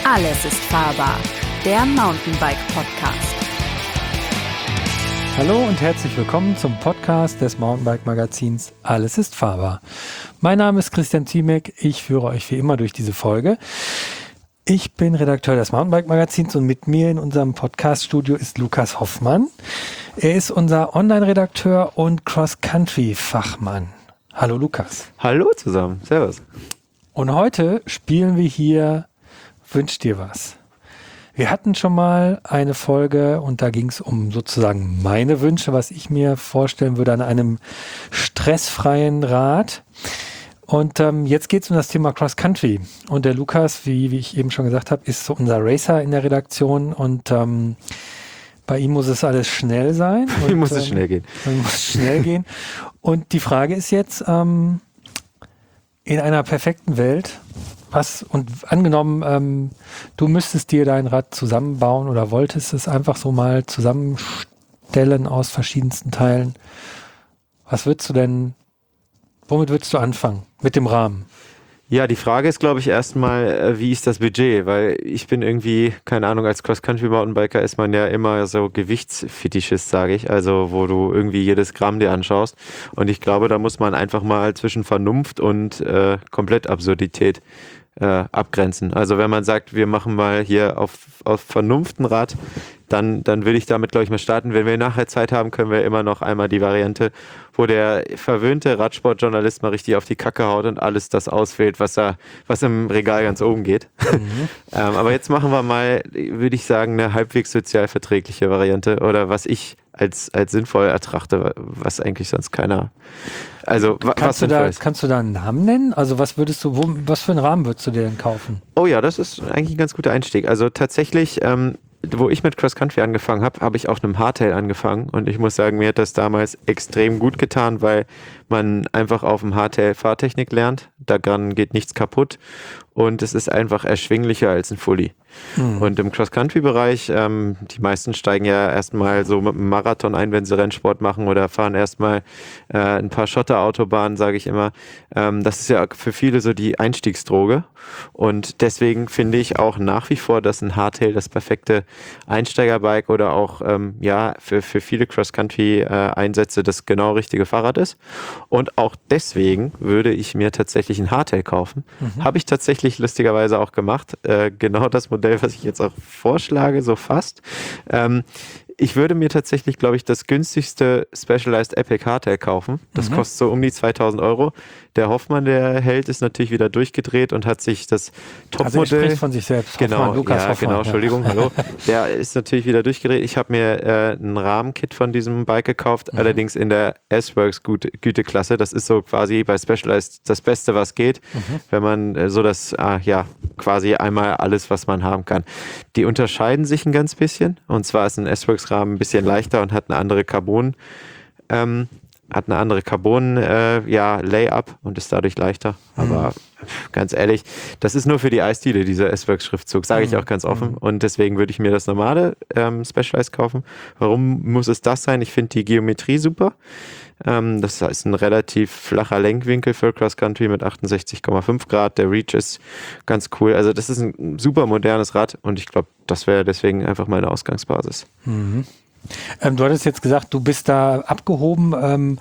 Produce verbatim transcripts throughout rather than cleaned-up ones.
Alles ist fahrbar, der Mountainbike-Podcast. Hallo und herzlich willkommen zum Podcast des Mountainbike-Magazins Alles ist fahrbar. Mein Name ist Christian Ziemek, ich führe euch wie immer durch diese Folge. Ich bin Redakteur des Mountainbike-Magazins und mit mir in unserem Podcast-Studio ist Lukas Hoffmann. Er ist unser Online-Redakteur und Cross-Country-Fachmann. Hallo Lukas. Hallo zusammen, servus. Und heute spielen wir hier Wünsch dir was. Wir hatten schon mal eine Folge und da ging es um sozusagen meine Wünsche, was ich mir vorstellen würde an einem stressfreien Rad. Und ähm, jetzt geht es um das Thema Cross Country. Und der Lukas, wie, wie ich eben schon gesagt habe, ist so unser Racer in der Redaktion und ähm, bei ihm muss es alles schnell sein. Bei ihm muss es schnell gehen. Bei ihm muss es schnell gehen. Und die Frage ist jetzt, ähm, in einer perfekten Welt, was, und angenommen, ähm, du müsstest dir dein Rad zusammenbauen oder wolltest es einfach so mal zusammenstellen aus verschiedensten Teilen. Was würdest du denn, womit würdest du anfangen? Mit dem Rahmen? Ja, die Frage ist, glaube ich, erstmal, wie ist das Budget? Weil ich bin irgendwie, keine Ahnung, als Cross-Country-Mountainbiker ist man ja immer so Gewichtsfetischist, sage ich. Also, wo du irgendwie jedes Gramm dir anschaust. Und ich glaube, da muss man einfach mal zwischen Vernunft und äh, Komplettabsurdität äh, abgrenzen. Also, wenn man sagt, wir machen mal hier auf, auf Vernunft ein Rad, dann, dann will ich damit, glaube ich, mal starten. Wenn wir nachher Zeit haben, können wir immer noch einmal die Variante, wo der verwöhnte Radsportjournalist mal richtig auf die Kacke haut und alles das auswählt, was er, was im Regal ganz oben geht. Mhm. ähm, aber jetzt machen wir mal, würde ich sagen, eine halbwegs sozial verträgliche Variante oder was ich als, als sinnvoll ertrachte, was eigentlich sonst keiner. Also kannst was du da, ist. Kannst du da einen Namen nennen? Also was würdest du, wo, was für einen Rahmen würdest du dir denn kaufen? Oh ja, das ist eigentlich ein ganz guter Einstieg. Also tatsächlich, ähm, wo ich mit Cross Country angefangen habe, habe ich auf einem Hardtail angefangen und ich muss sagen, mir hat das damals extrem gut getan, weil man einfach auf dem Hardtail Fahrtechnik lernt, daran geht nichts kaputt und es ist einfach erschwinglicher als ein Fully. Mhm. Und im Cross-Country-Bereich, ähm, die meisten steigen ja erstmal so mit einem Marathon ein, wenn sie Rennsport machen oder fahren erstmal äh, ein paar Schotterautobahnen, sage ich immer. Ähm, das ist ja für viele so die Einstiegsdroge und deswegen finde ich auch nach wie vor, dass ein Hardtail das perfekte Einsteigerbike oder auch ähm, ja für, für viele Cross-Country-Einsätze das genau richtige Fahrrad ist. Und auch deswegen würde ich mir tatsächlich ein Hardtail kaufen. Mhm. Habe ich tatsächlich lustigerweise auch gemacht. Äh, genau das Modell, was ich jetzt auch vorschlage, so fast. Ähm, ich würde mir tatsächlich, glaube ich, das günstigste Specialized Epic Hardtail kaufen. Das mhm. kostet so um die zweitausend Euro. Der Hoffmann, der Held, ist natürlich wieder durchgedreht und hat sich das Topmodell... Also er spricht von sich selbst. Genau, Hoffmann, Lukas ja, Hoffmann, genau, Entschuldigung, ja. Hallo. Der ist natürlich wieder durchgedreht. Ich habe mir äh, ein Rahmenkit von diesem Bike gekauft, mhm. allerdings in der S-Works Güteklasse. Das ist so quasi bei Specialized das Beste, was geht, mhm. wenn man äh, so das, äh, ja, quasi einmal alles, was man haben kann. Die unterscheiden sich ein ganz bisschen. Und zwar ist ein S-Works-Rahmen ein bisschen leichter und hat eine andere Carbon, ähm, hat eine andere Carbon, äh, ja, Layup und ist dadurch leichter. Mhm. Aber ganz ehrlich, das ist nur für die Eisdiele, dieser S-Works-Schriftzug, sage ich auch ganz offen. Mhm. Und deswegen würde ich mir das normale ähm, Specialized kaufen. Warum muss es das sein? Ich finde die Geometrie super. Ähm, das ist ein relativ flacher Lenkwinkel für Cross Country mit achtundsechzig Komma fünf Grad. Der Reach ist ganz cool. Also das ist ein super modernes Rad und ich glaube, das wäre deswegen einfach meine Ausgangsbasis. Mhm. Ähm, du hattest jetzt gesagt, du bist da abgehoben ähm,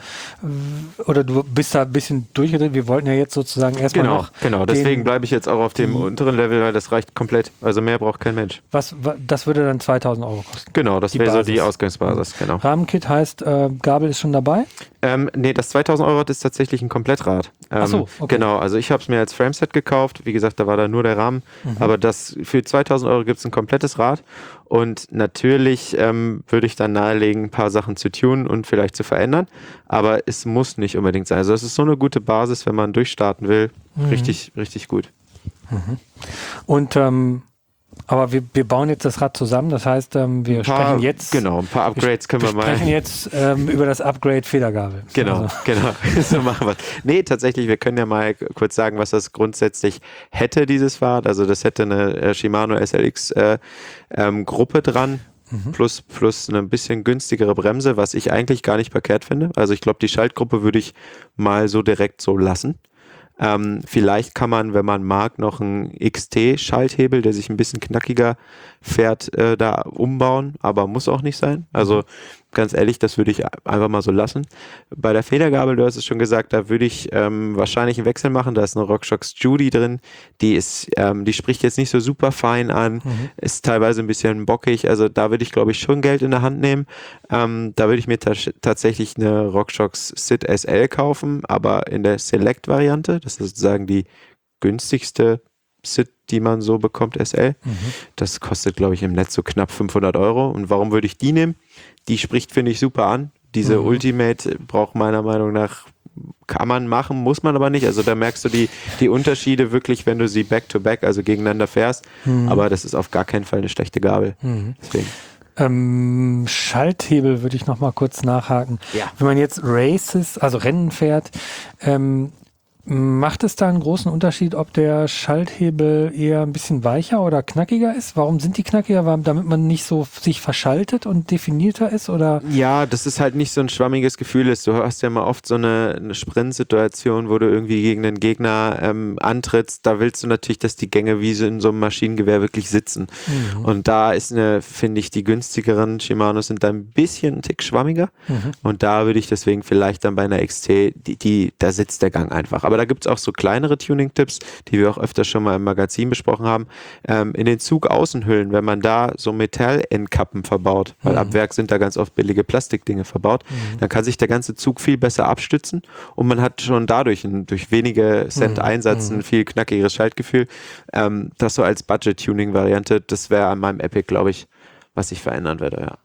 oder du bist da ein bisschen durchgedreht. Wir wollten ja jetzt sozusagen erstmal genau, noch... Genau, deswegen bleibe ich jetzt auch auf dem unteren Level, weil das reicht komplett. Also mehr braucht kein Mensch. Was, das würde dann zweitausend Euro kosten? Genau, das wäre so die Ausgangsbasis. Genau. Rahmenkit heißt, äh, Gabel ist schon dabei? Ähm, nee, das zweitausend Euro ist tatsächlich ein Komplettrad. Ähm, Ach so, okay. Genau, also ich habe es mir als Frameset gekauft. Wie gesagt, da war da nur der Rahmen. Mhm. Aber das für zweitausend Euro gibt es ein komplettes Rad. Und natürlich ähm, würde ich dann nahelegen, ein paar Sachen zu tunen und vielleicht zu verändern. Aber es muss nicht unbedingt sein. Also es ist so eine gute Basis, wenn man durchstarten will. Mhm. Richtig, richtig gut. Mhm. Und ähm, aber wir, wir bauen jetzt das Rad zusammen. Das heißt, ähm, wir paar, sprechen jetzt... Genau, ein paar Upgrades können wir, wir mal... Wir sprechen jetzt ähm, über das Upgrade Federgabel. Genau, also. genau. So machen wir es. Nee, tatsächlich, wir können ja mal kurz sagen, was das grundsätzlich hätte, dieses Fahrrad. Also das hätte eine äh, Shimano S L X äh, ähm, Gruppe dran. Mhm. Plus, plus eine bisschen günstigere Bremse, was ich eigentlich gar nicht verkehrt finde. Also ich glaube, die Schaltgruppe würde ich mal so direkt so lassen. Ähm, vielleicht kann man, wenn man mag, noch einen X T-Schalthebel, der sich ein bisschen knackiger fährt, äh, da umbauen, aber muss auch nicht sein. Also ganz ehrlich, das würde ich einfach mal so lassen. Bei der Federgabel, du hast es schon gesagt, da würde ich ähm, wahrscheinlich einen Wechsel machen. Da ist eine RockShox Judy drin. Die ist, ähm, die spricht jetzt nicht so super fein an, mhm. ist teilweise ein bisschen bockig. Also da würde ich, glaube ich, schon Geld in der Hand nehmen. Ähm, da würde ich mir ta- tatsächlich eine RockShox S I D S L kaufen, aber in der Select-Variante. Das ist sozusagen die günstigste S I D, die man so bekommt, S L. Mhm. Das kostet, glaube ich, im Netz so knapp fünfhundert Euro. Und warum würde ich die nehmen? Die spricht, finde ich, super an. Diese mhm. Ultimate braucht meiner Meinung nach, kann man machen, muss man aber nicht. Also da merkst du die, die Unterschiede wirklich, wenn du sie back-to-back, also gegeneinander fährst. Mhm. Aber das ist auf gar keinen Fall eine schlechte Gabel. Mhm. Deswegen. Ähm, Schalthebel würde ich noch mal kurz nachhaken. Ja. Wenn man jetzt Races, also Rennen fährt, ähm, macht es da einen großen Unterschied, ob der Schalthebel eher ein bisschen weicher oder knackiger ist? Warum sind die knackiger? Damit man nicht so sich verschaltet und definierter ist? Oder? Ja, das ist halt nicht so ein schwammiges Gefühl ist. Du hast ja mal oft so eine, eine Sprint-Situation, wo du irgendwie gegen einen Gegner ähm, antrittst. Da willst du natürlich, dass die Gänge wie so in so einem Maschinengewehr wirklich sitzen. Mhm. Und da ist eine, finde ich, die günstigeren Shimano sind da ein bisschen ein Tick schwammiger. Mhm. Und da würde ich deswegen vielleicht dann bei einer X T, die, die, da sitzt der Gang einfach. Aber da gibt es auch so kleinere Tuning-Tipps, die wir auch öfter schon mal im Magazin besprochen haben. Ähm, in den Zugaußenhüllen, wenn man da so Metall-Endkappen verbaut, weil mhm. ab Werk sind da ganz oft billige Plastikdinge verbaut, mhm. dann kann sich der ganze Zug viel besser abstützen und man hat schon dadurch ein, durch wenige Cent mhm. Einsatz ein viel knackigeres Schaltgefühl. Ähm, das so als Budget-Tuning-Variante, das wäre an meinem Epic, glaube ich, was ich verändern werde, ja.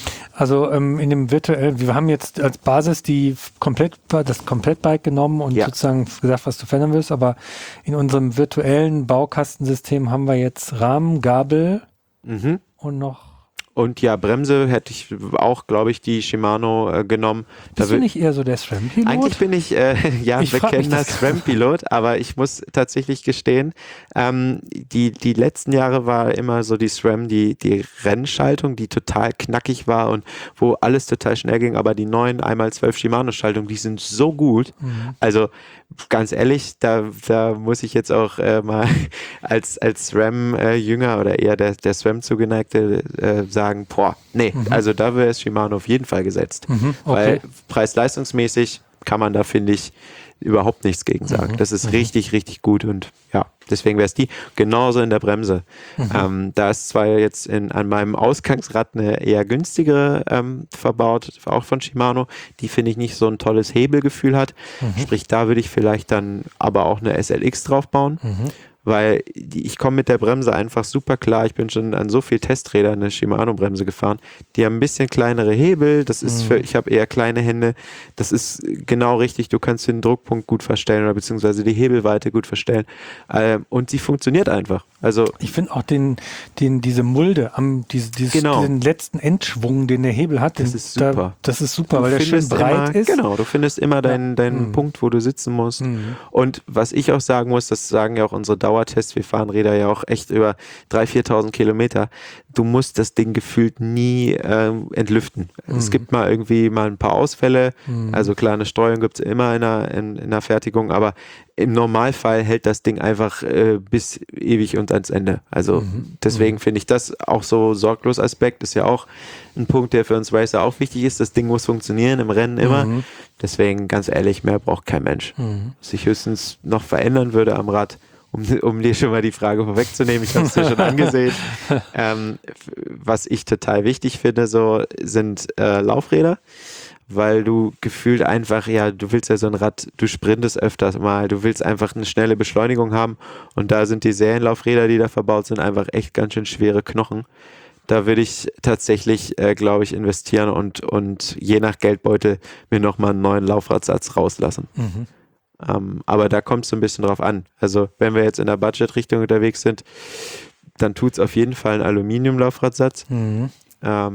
Also ähm, in dem virtuellen, wir haben jetzt als Basis die komplett das Komplettbike genommen und ja. sozusagen gesagt, was du verändern willst, aber in unserem virtuellen Baukastensystem haben wir jetzt Rahmen, Gabel mhm. und noch und ja, Bremse hätte ich auch, glaube ich, die Shimano äh, genommen. Bist da du nicht eher so der SRAM-Pilot? Eigentlich bin ich äh, ja ein bekennender SRAM-Pilot, aber ich muss tatsächlich gestehen, ähm, die, die letzten Jahre war immer so die SRAM, die, die Rennschaltung, die total knackig war und wo alles total schnell ging, aber die neuen einmal zwölf Shimano-Schaltungen, die sind so gut. Mhm. Also ganz ehrlich, da, da muss ich jetzt auch äh, mal als, als SRAM-Jünger äh, oder eher der, der SRAM-Zugeneigte äh, sagen, boah, nee, mhm. also da wäre es Shimano auf jeden Fall gesetzt. Mhm, okay. Weil preis-leistungsmäßig kann man da, finde ich, überhaupt nichts gegen sagen. Mhm. Das ist mhm. richtig, richtig gut und ja, deswegen wäre es die. Genauso in der Bremse. Mhm. Ähm, da ist zwar jetzt in, an meinem Ausgangsrad eine eher günstigere ähm, verbaut, auch von Shimano, die finde ich nicht so ein tolles Hebelgefühl hat. Mhm. Sprich, da würde ich vielleicht dann aber auch eine S L X drauf bauen. Mhm. Weil die, ich komme mit der Bremse einfach super klar. Ich bin schon an so viel Testrädern eine Shimano-Bremse gefahren. Die haben ein bisschen kleinere Hebel. Das ist für, ich habe eher kleine Hände. Das ist genau richtig. Du kannst den Druckpunkt gut verstellen oder beziehungsweise die Hebelweite gut verstellen. Ähm, und sie funktioniert einfach. Also ich finde auch den, den, diese Mulde am, diese, dieses, genau. diesen letzten Endschwung, den der Hebel hat. Den, das ist super. Da, das ist super, du weil der schön breit immer, ist. Genau, du findest immer deinen, deinen mhm. Punkt, wo du sitzen musst. Mhm. Und was ich auch sagen muss, das sagen ja auch unsere Dauertests, wir fahren Räder ja auch echt über dreitausend, viertausend Kilometer. Du musst das Ding gefühlt nie äh, entlüften. Mhm. Es gibt mal irgendwie mal ein paar Ausfälle. Mhm. Also klar, eine Streuung gibt es immer in der, in, in der Fertigung, aber im Normalfall hält das Ding einfach äh, bis ewig und ans Ende. Also mhm. deswegen mhm. finde ich das auch so sorglos Aspekt ist ja auch ein Punkt, der für uns Racer auch wichtig ist. Das Ding muss funktionieren, im Rennen immer. Mhm. Deswegen, ganz ehrlich, mehr braucht kein Mensch. Mhm. Was ich höchstens noch verändern würde am Rad, um, um dir schon mal die Frage vorwegzunehmen, ich habe es dir schon angesehen. Ähm, was ich total wichtig finde, so sind äh, Laufräder. Weil du gefühlt einfach, ja, du willst ja so ein Rad, du sprintest öfters mal, du willst einfach eine schnelle Beschleunigung haben und da sind die Serienlaufräder, die da verbaut sind, einfach echt ganz schön schwere Knochen. Da würde ich tatsächlich, äh, glaube ich, investieren und, und je nach Geldbeutel mir nochmal einen neuen Laufradsatz rauslassen. Mhm. Ähm, aber da kommt es so ein bisschen drauf an. Also wenn wir jetzt in der Budget-Richtung unterwegs sind, dann tut es auf jeden Fall ein Aluminium-Laufradsatz. Mhm. Ähm,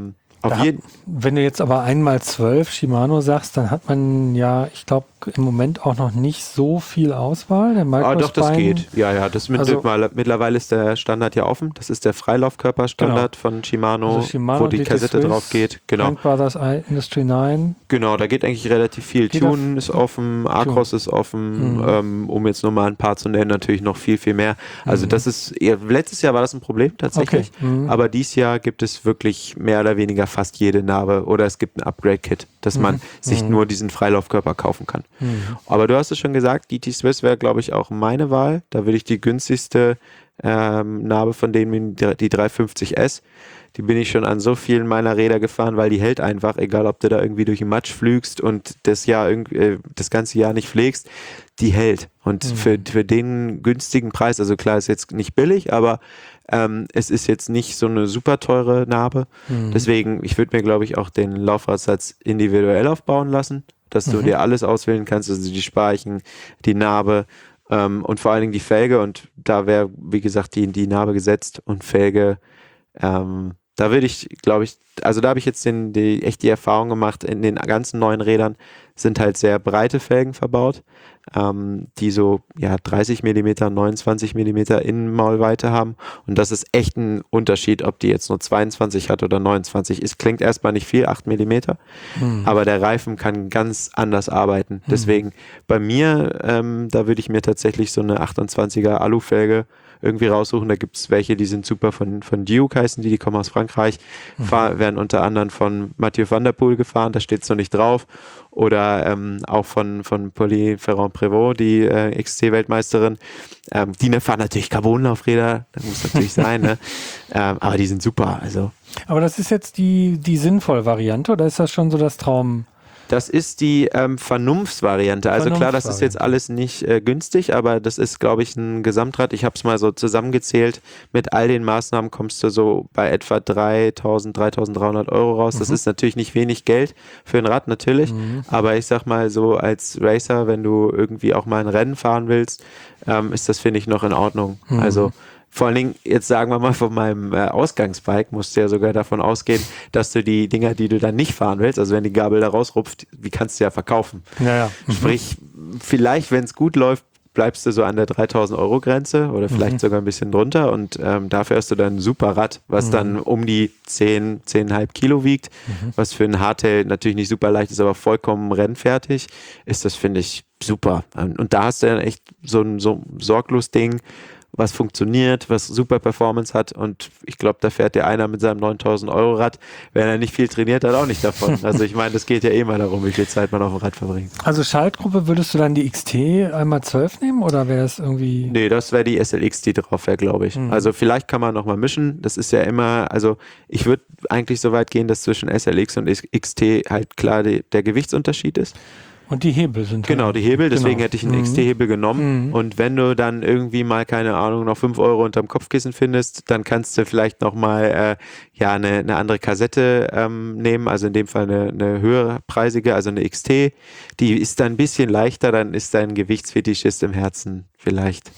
Auf Da, jeden wenn du jetzt aber einmal zwölf Shimano sagst, dann hat man ja, ich glaube, im Moment auch noch nicht so viel Auswahl. Der Ah, doch, das Microspine- geht. Ja, ja, das mit, Also- mal, mittlerweile ist der Standard ja offen. Das ist der Freilaufkörperstandard von Shimano, Also Shimano, wo die D T Kassette Swiss, drauf geht. Genau. Frank Brothers Industry neun. Genau, da geht eigentlich relativ viel. Jeder- Tune ist offen, Acros ist offen, Mhm. ähm, um jetzt nur mal ein paar zu nennen, natürlich noch viel, viel mehr. Also Mhm. das ist, eher, letztes Jahr war das ein Problem tatsächlich, Okay. Mhm. aber dieses Jahr gibt es wirklich mehr oder weniger fast jede Narbe oder es gibt ein Upgrade-Kit, dass man sich Mhm. nur diesen Freilaufkörper kaufen kann. Mhm. Aber du hast es schon gesagt, D T Swiss wäre, glaube ich, auch meine Wahl. Da würde ich die günstigste ähm, Narbe von denen, die, die dreihundertfünfzig S, die bin ich schon an so vielen meiner Räder gefahren, weil die hält einfach, egal ob du da irgendwie durch den Matsch flügst und das Jahr irgendwie, äh, das ganze Jahr nicht pflegst, die hält. Und Mhm. für, für den günstigen Preis, also klar, ist jetzt nicht billig, aber ähm, es ist jetzt nicht so eine super teure Narbe. Mhm. Deswegen, ich würde mir, glaube ich, auch den Laufradsatz individuell aufbauen lassen, dass du Mhm. dir alles auswählen kannst, also die Speichen, die Narbe ähm, und vor allen Dingen die Felge. Und da wäre, wie gesagt, die, die Narbe gesetzt und Felge, ähm, da würde ich, glaube ich, also da habe ich jetzt den, die, echt die Erfahrung gemacht, in den ganzen neuen Rädern sind halt sehr breite Felgen verbaut, ähm, die so ja dreißig Millimeter, neunundzwanzig Millimeter Innenmaulweite haben. Und das ist echt ein Unterschied, ob die jetzt nur zweiundzwanzig hat oder neunundzwanzig. Es klingt erstmal nicht viel, acht Millimeter, Mhm. aber der Reifen kann ganz anders arbeiten. Deswegen bei mir, ähm, da würde ich mir tatsächlich so eine achtundzwanziger Alufelge irgendwie raussuchen. Da gibt es welche, die sind super von, von Duke heißen die, die kommen aus Frankreich, Mhm. fahr, werden unter anderem von Mathieu van der Poel gefahren, da steht es noch nicht drauf. Oder ähm, auch von, von Pauline Ferrand-Prévot, die äh, X C-Weltmeisterin. Ähm, die ne, fahren natürlich Carbonlaufräder, das muss natürlich sein, ne? Ähm, aber die sind super. Also Aber das ist jetzt die, die sinnvolle Variante oder ist das schon so das Traum? das ist die ähm, Vernunftsvariante. Also klar, das ist jetzt alles nicht äh, günstig, aber das ist, glaube ich, ein Gesamtrad. Ich habe es mal so zusammengezählt. Mit all den Maßnahmen kommst du so bei etwa dreitausend, dreitausenddreihundert Euro raus. Das Mhm. ist natürlich nicht wenig Geld für ein Rad, natürlich. Mhm. Aber ich sag mal so, als Racer, wenn du irgendwie auch mal ein Rennen fahren willst, ähm, ist das, finde ich, noch in Ordnung. Mhm. Also vor allen Dingen, jetzt sagen wir mal, von meinem äh, Ausgangsbike musst du ja sogar davon ausgehen, dass du die Dinger, die du dann nicht fahren willst, also wenn die Gabel da rausrupft, die kannst du ja verkaufen. Ja, ja. Mhm. Sprich, vielleicht, wenn es gut läuft, bleibst du so an der dreitausend Euro Grenze oder vielleicht Mhm. sogar ein bisschen drunter und ähm, dafür hast du dann ein super Rad, was Mhm. dann um die zehn, zehn Komma fünf Kilo wiegt, Mhm. was für ein Hardtail natürlich nicht super leicht ist, aber vollkommen rennfertig ist das, finde ich, super. Und da hast du dann echt so ein so ein Sorglos-Ding, was funktioniert, was super Performance hat und ich glaube, da fährt der einer mit seinem neuntausend Euro Rad, wenn er nicht viel trainiert hat, auch nicht davon. Also ich meine, das geht ja eh mal darum, wie viel Zeit man auf dem Rad verbringt. Also Schaltgruppe, würdest du dann die X T einmal zwölf nehmen oder wäre es irgendwie... Nee, das wäre die S L X, die drauf wäre, glaube ich. Mhm. Also vielleicht kann man nochmal mischen, das ist ja immer, also ich würde eigentlich so weit gehen, dass zwischen S L X und X T halt klar die, der Gewichtsunterschied ist. Und die Hebel sind Genau, die Hebel, deswegen Genau. hätte ich einen Mhm. X T-Hebel genommen Mhm. und wenn du dann irgendwie mal, keine Ahnung, noch fünf Euro unterm Kopfkissen findest, dann kannst du vielleicht nochmal äh, ja, eine, eine andere Kassette ähm, nehmen, also in dem Fall eine, eine höherpreisige, also eine X T, die ist dann ein bisschen leichter, dann ist dein Gewichtsfetischist im Herzen vielleicht.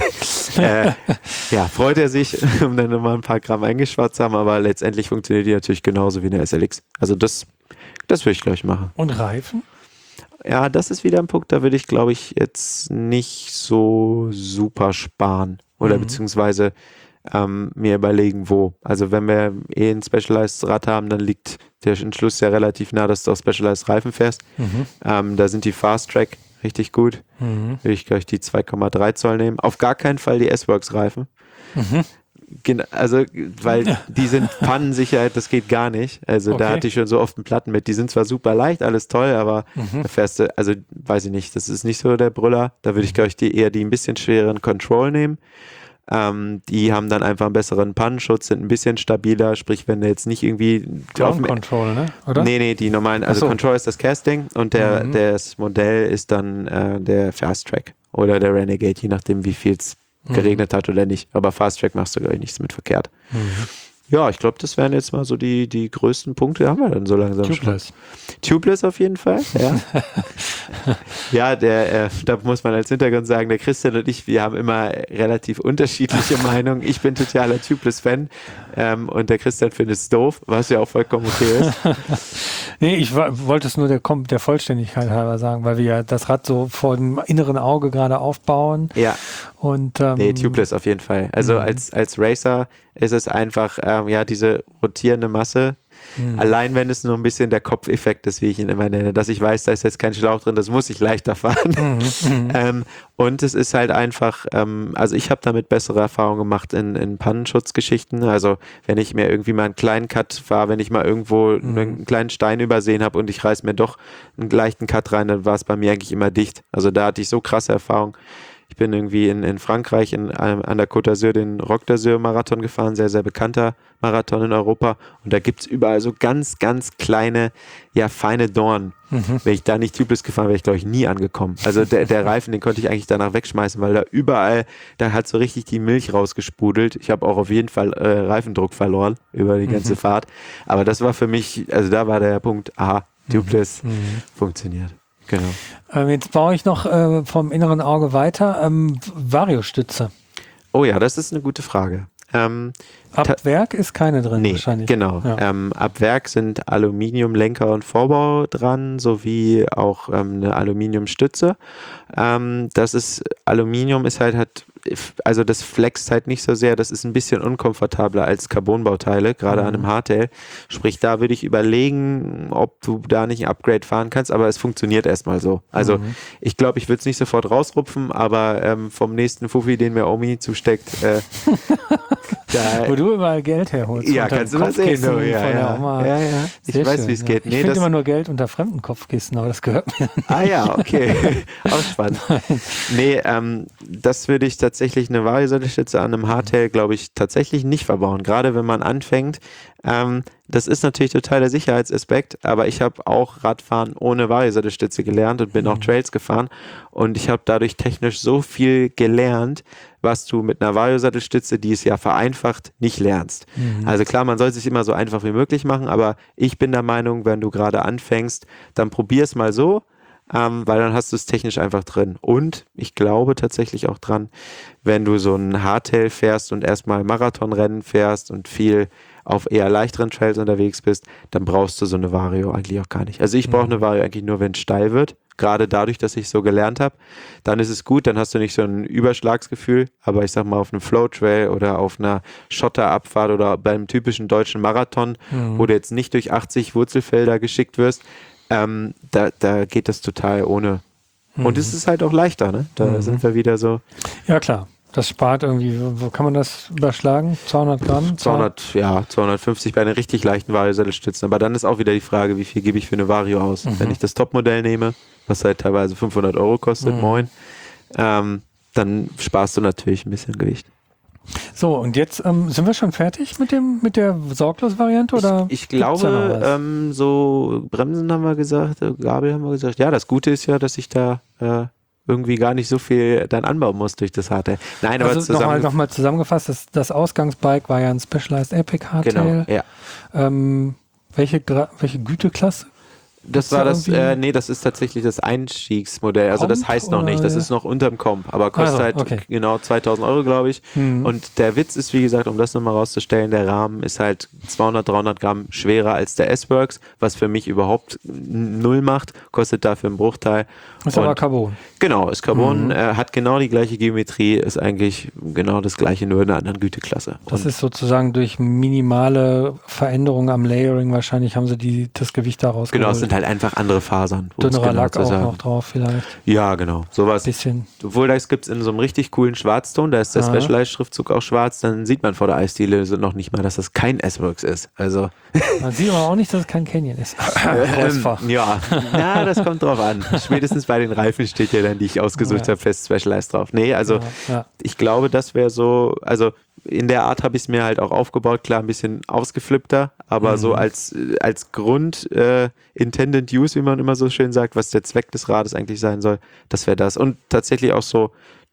äh, ja, freut er sich, um dann nochmal ein paar Gramm eingespart zu haben, aber letztendlich funktioniert die natürlich genauso wie eine S L X. Also das, das würde ich, glaube ich, machen. Und Reifen? Ja, das ist wieder ein Punkt, da würde ich, glaube ich, jetzt nicht so super sparen. Oder Mhm. beziehungsweise ähm, mir überlegen, wo. Also wenn wir eh ein Specialized Rad haben, dann liegt der Entschluss ja relativ nah, dass du auf Specialized Reifen fährst. Mhm. Ähm, da sind die Fast Track richtig gut. Mhm. Würde ich gleich die zwei Komma drei Zoll nehmen. Auf gar keinen Fall die S-Works Reifen. Mhm. Gen- Also, weil die sind Pannensicherheit, das geht gar nicht. Also da Okay. hatte ich schon so oft einen Platten mit. Die sind zwar super leicht, alles toll, aber Mhm. da fährst du, also weiß ich nicht, das ist nicht so der Brüller. Da würde ich, glaube ich, die, eher die ein bisschen schwereren Control nehmen. Ähm, die haben dann einfach einen besseren Pannenschutz, sind ein bisschen stabiler, sprich, wenn du jetzt nicht irgendwie auf Ground dem- Control, ne? Oder? Nee, nee, die normalen, also Ach so. Control ist das Casting und der, Mhm. das Modell ist dann äh, der Fast Track oder der Renegade, je nachdem, wie viel es Mhm. geregnet hat oder nicht. Aber Fast Track machst du, glaube ich, nichts mit verkehrt. Mhm. Ja, ich glaube, das wären jetzt mal so die, die größten Punkte, haben wir dann so langsam Tubeless. schon. Tubeless auf jeden Fall, ja. ja, der, äh, da muss man als Hintergrund sagen, der Christian und ich, wir haben immer relativ unterschiedliche Meinungen. Ich bin totaler Tubeless-Fan ähm, und der Christian findet es doof, was ja auch vollkommen okay ist. Nee, ich wollte es nur der, der Vollständigkeit halber sagen, weil wir ja das Rad so vor dem inneren Auge gerade aufbauen. Ja. Und, ähm, nee, Tubeless auf jeden Fall. Also mhm. als, als Racer ist es einfach, ähm, ja, diese rotierende Masse. Mhm. Allein wenn es nur ein bisschen der Kopfeffekt ist, wie ich ihn immer nenne, dass ich weiß, da ist jetzt kein Schlauch drin, das muss ich leichter fahren. Mhm. ähm, und es ist halt einfach, ähm, also ich habe damit bessere Erfahrungen gemacht in, in Pannenschutzgeschichten. Also wenn ich mir irgendwie mal einen kleinen Cut fahre, wenn ich mal irgendwo mhm. einen kleinen Stein übersehen habe und ich reiß mir doch einen leichten Cut rein, dann war es bei mir eigentlich immer dicht. Also da hatte ich so krasse Erfahrungen. Ich bin irgendwie in, in Frankreich in, an der Côte d'Azur den Roc d'Azur Marathon gefahren, sehr, sehr bekannter Marathon in Europa. Und da gibt es überall so ganz, ganz kleine, ja, feine Dornen. Mhm. Wenn ich da nicht Tubeless gefahren wäre, ich glaube ich nie angekommen. Also der, der Reifen, den konnte ich eigentlich danach wegschmeißen, weil da überall, da hat so richtig die Milch rausgesprudelt. Ich habe auch auf jeden Fall äh, Reifendruck verloren über die ganze mhm. Fahrt. Aber das war für mich, also da war der Punkt, aha, Tubeless mhm. funktioniert. Genau. Ähm, jetzt baue ich noch äh, vom inneren Auge weiter. Ähm, Variostütze. Oh ja, das ist eine gute Frage. Ähm, ab Werk ist keine drin nee, wahrscheinlich. Genau. Ja. Ähm, ab Werk sind Aluminiumlenker und Vorbau dran, sowie auch ähm, eine Aluminiumstütze. Ähm, das ist, Aluminium ist halt, hat, also das flext halt nicht so sehr, das ist ein bisschen unkomfortabler als Carbonbauteile, gerade mhm. an einem Hardtail. Sprich, da würde ich überlegen, ob du da nicht ein Upgrade fahren kannst, aber es funktioniert erstmal so. Also mhm. ich glaube, ich würde es nicht sofort rausrupfen, aber ähm, vom nächsten Fuffi, den mir Omi zusteckt, äh, da, wo du überall Geld herholst. Ja, kannst du mal sehen. Oh, ja, ja. Oma. ja, ja. Ich Sehr weiß, wie es geht. Ich nee, finde immer nur Geld unter fremden Kopfkissen, aber das gehört mir nicht. Ah ja, okay. Auch spannend. Nee, ähm, das würde ich tatsächlich, eine Variosattelstütze an einem Hardtail, glaube ich, tatsächlich nicht verbauen. Gerade wenn man anfängt. Ähm, das ist natürlich total der Sicherheitsaspekt, aber ich habe auch Radfahren ohne Variosattelstütze gelernt und bin mhm. auch Trails gefahren und ich habe dadurch technisch so viel gelernt, was du mit einer Variosattelstütze, die es ja vereinfacht, nicht lernst. Mhm. Also klar, man soll es sich immer so einfach wie möglich machen, aber ich bin der Meinung, wenn du gerade anfängst, dann probier es mal so, ähm, weil dann hast du es technisch einfach drin. Und ich glaube tatsächlich auch dran, wenn du so ein Hardtail fährst und erstmal Marathonrennen fährst und viel auf eher leichteren Trails unterwegs bist, dann brauchst du so eine Vario eigentlich auch gar nicht. Also ich brauche eine Vario eigentlich nur, wenn es steil wird. Gerade dadurch, dass ich so gelernt habe, dann ist es gut, dann hast du nicht so ein Überschlagsgefühl, aber ich sag mal auf einem Flow-Trail oder auf einer Schotterabfahrt oder beim typischen deutschen Marathon, mhm. wo du jetzt nicht durch achtzig Wurzelfelder geschickt wirst, ähm, da, da geht das total ohne. Mhm. Und es ist halt auch leichter, ne? Da mhm. sind wir wieder so. Ja, klar. Das spart irgendwie, wo kann man das überschlagen? zweihundert Gramm? zweihundert, ja, zweihundertfünfzig bei einer richtig leichten Variosattelstützen. Aber dann ist auch wieder die Frage, wie viel gebe ich für eine Vario aus? Mhm. Wenn ich das Topmodell nehme, was halt teilweise fünfhundert Euro kostet, mhm. moin, ähm, dann sparst du natürlich ein bisschen Gewicht. So, und jetzt ähm, sind wir schon fertig mit dem mit der Sorglos-Variante? Oder ich, ich glaube, ähm, so Bremsen haben wir gesagt, Gabel haben wir gesagt. Ja, das Gute ist ja, dass ich da äh, irgendwie gar nicht so viel dann anbauen muss durch das Hardtail. Nein, aber also nochmal noch mal zusammengefasst, das, das Ausgangsbike war ja ein Specialized Epic Hardtail. Genau, ja. Ähm, welche, welche Güteklasse? Das war das, äh, nee, das ist tatsächlich das Einstiegsmodell. Also das heißt noch nicht, das ist noch unterm Comp, aber kostet also, okay. halt genau zweitausend Euro, glaube ich. Mhm. Und der Witz ist, wie gesagt, um das nochmal rauszustellen, der Rahmen ist halt zweihundert, dreihundert Gramm schwerer als der S-Works, was für mich überhaupt null macht, kostet dafür einen Bruchteil. Ist und aber Carbon. Genau, ist Carbon, mhm. äh, hat genau die gleiche Geometrie, ist eigentlich genau das gleiche, nur in einer anderen Güteklasse. Das und ist sozusagen durch minimale Veränderungen am Layering, wahrscheinlich haben sie die, das Gewicht daraus Genau, geholt. es sind halt einfach andere Fasern. Dünnerer genau Lack auch noch drauf vielleicht. Ja, genau. Sowas. Bisschen. Obwohl, das gibt es in so einem richtig coolen Schwarzton, da ist der Specialized-Schriftzug auch schwarz, dann sieht man vor der Eisdiele noch nicht mal, dass das kein S-Works ist. Also man sieht aber auch nicht, dass es kein Canyon ist. ähm, ja, na, das kommt drauf an. Spätestens bei den Reifen steht ja dann, die ich ausgesucht ja. habe, fest Specialized drauf. Nee, also ja, ja. ich glaube, das wäre so, also in der Art habe ich es mir halt auch aufgebaut, klar ein bisschen ausgeflippter, aber mhm. so als, als Grund äh, Intended Use, wie man immer so schön sagt, was der Zweck des Rades eigentlich sein soll, das wäre das. Und tatsächlich auch so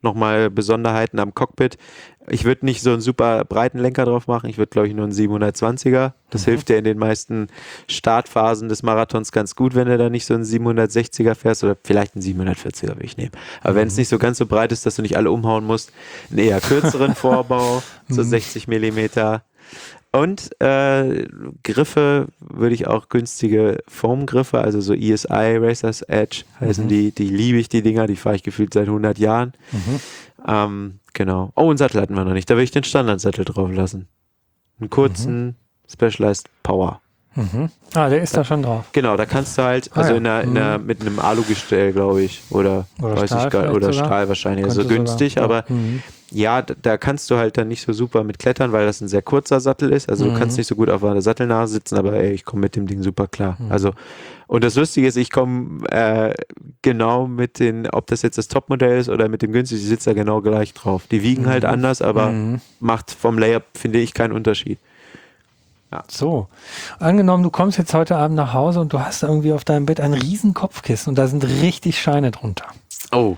nochmal Besonderheiten am Cockpit. Ich würde nicht so einen super breiten Lenker drauf machen. Ich würde, glaube ich, nur einen siebenhundertzwanziger. Das mhm. hilft dir in den meisten Startphasen des Marathons ganz gut, wenn du da nicht so einen siebenhundertsechziger fährst oder vielleicht einen siebenhundertvierziger würde ich nehmen. Aber mhm. wenn es nicht so ganz so breit ist, dass du nicht alle umhauen musst, einen eher kürzeren Vorbau, so sechzig Millimeter. Und äh, Griffe würde ich auch günstige Foam-Griffe, also so E S I, Racers Edge heißen mhm. die, die liebe ich, die Dinger, die fahre ich gefühlt seit hundert Jahren. Mhm. Ähm, genau. Oh, einen Sattel hatten wir noch nicht, da würde ich den Standardsattel drauf lassen. Einen kurzen mhm. Specialized Power. Mhm. Ah, der ist da, da schon drauf. Genau, da kannst du halt, also ah, ja. in einer, in einer, mit einem Alugestell, glaube ich, oder, oder weiß Stahl, ich gar, oder sogar. Stahl wahrscheinlich, also günstig, sogar. aber mhm. ja, da, da kannst du halt dann nicht so super mit klettern, weil das ein sehr kurzer Sattel ist, also mhm. du kannst nicht so gut auf einer Sattelnase sitzen, aber ey, ich komme mit dem Ding super klar. Mhm. Also, und das Lustige ist, ich komme äh, genau mit den, ob das jetzt das Topmodell ist oder mit dem günstigen, ich sitze da genau gleich drauf. Die wiegen mhm. halt anders, aber mhm. macht vom Layup, finde ich, keinen Unterschied. Ja. So, angenommen, du kommst jetzt heute Abend nach Hause und du hast irgendwie auf deinem Bett ein riesen Kopfkissen und da sind richtig Scheine drunter. Oh.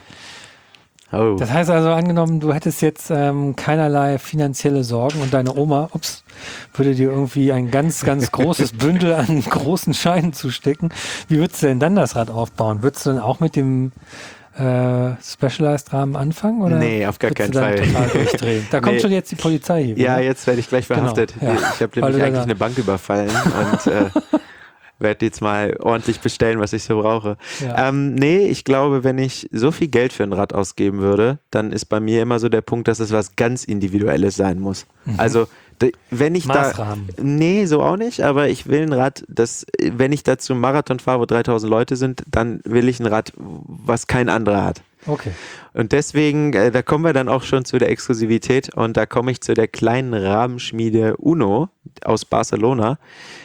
Oh. Das heißt also, angenommen, du hättest jetzt ähm, keinerlei finanzielle Sorgen und deine Oma, ups, würde dir irgendwie ein ganz, ganz großes Bündel an großen Scheinen zustecken. Wie würdest du denn dann das Rad aufbauen? Würdest du dann auch mit dem äh, Specialized-Rahmen anfangen? Oder nee, auf gar keinen Fall. Total durchdrehen? Da kommt nee. schon jetzt die Polizei hier. Ja, jetzt werde ich gleich verhaftet. Genau, ja. Ich habe nämlich eigentlich eine Bank überfallen und äh, werde jetzt mal ordentlich bestellen, was ich so brauche. Ja. Ähm, nee, ich glaube, wenn ich so viel Geld für ein Rad ausgeben würde, dann ist bei mir immer so der Punkt, dass es was ganz Individuelles sein muss. Mhm. Also wenn ich Maßrahmen. da, nee, so auch nicht, aber ich will ein Rad, das, wenn ich da zum Marathon fahre, wo dreitausend Leute sind, dann will ich ein Rad, was kein anderer hat. Okay. Und deswegen, äh, da kommen wir dann auch schon zu der Exklusivität und da komme ich zu der kleinen Rahmenschmiede Uno aus Barcelona,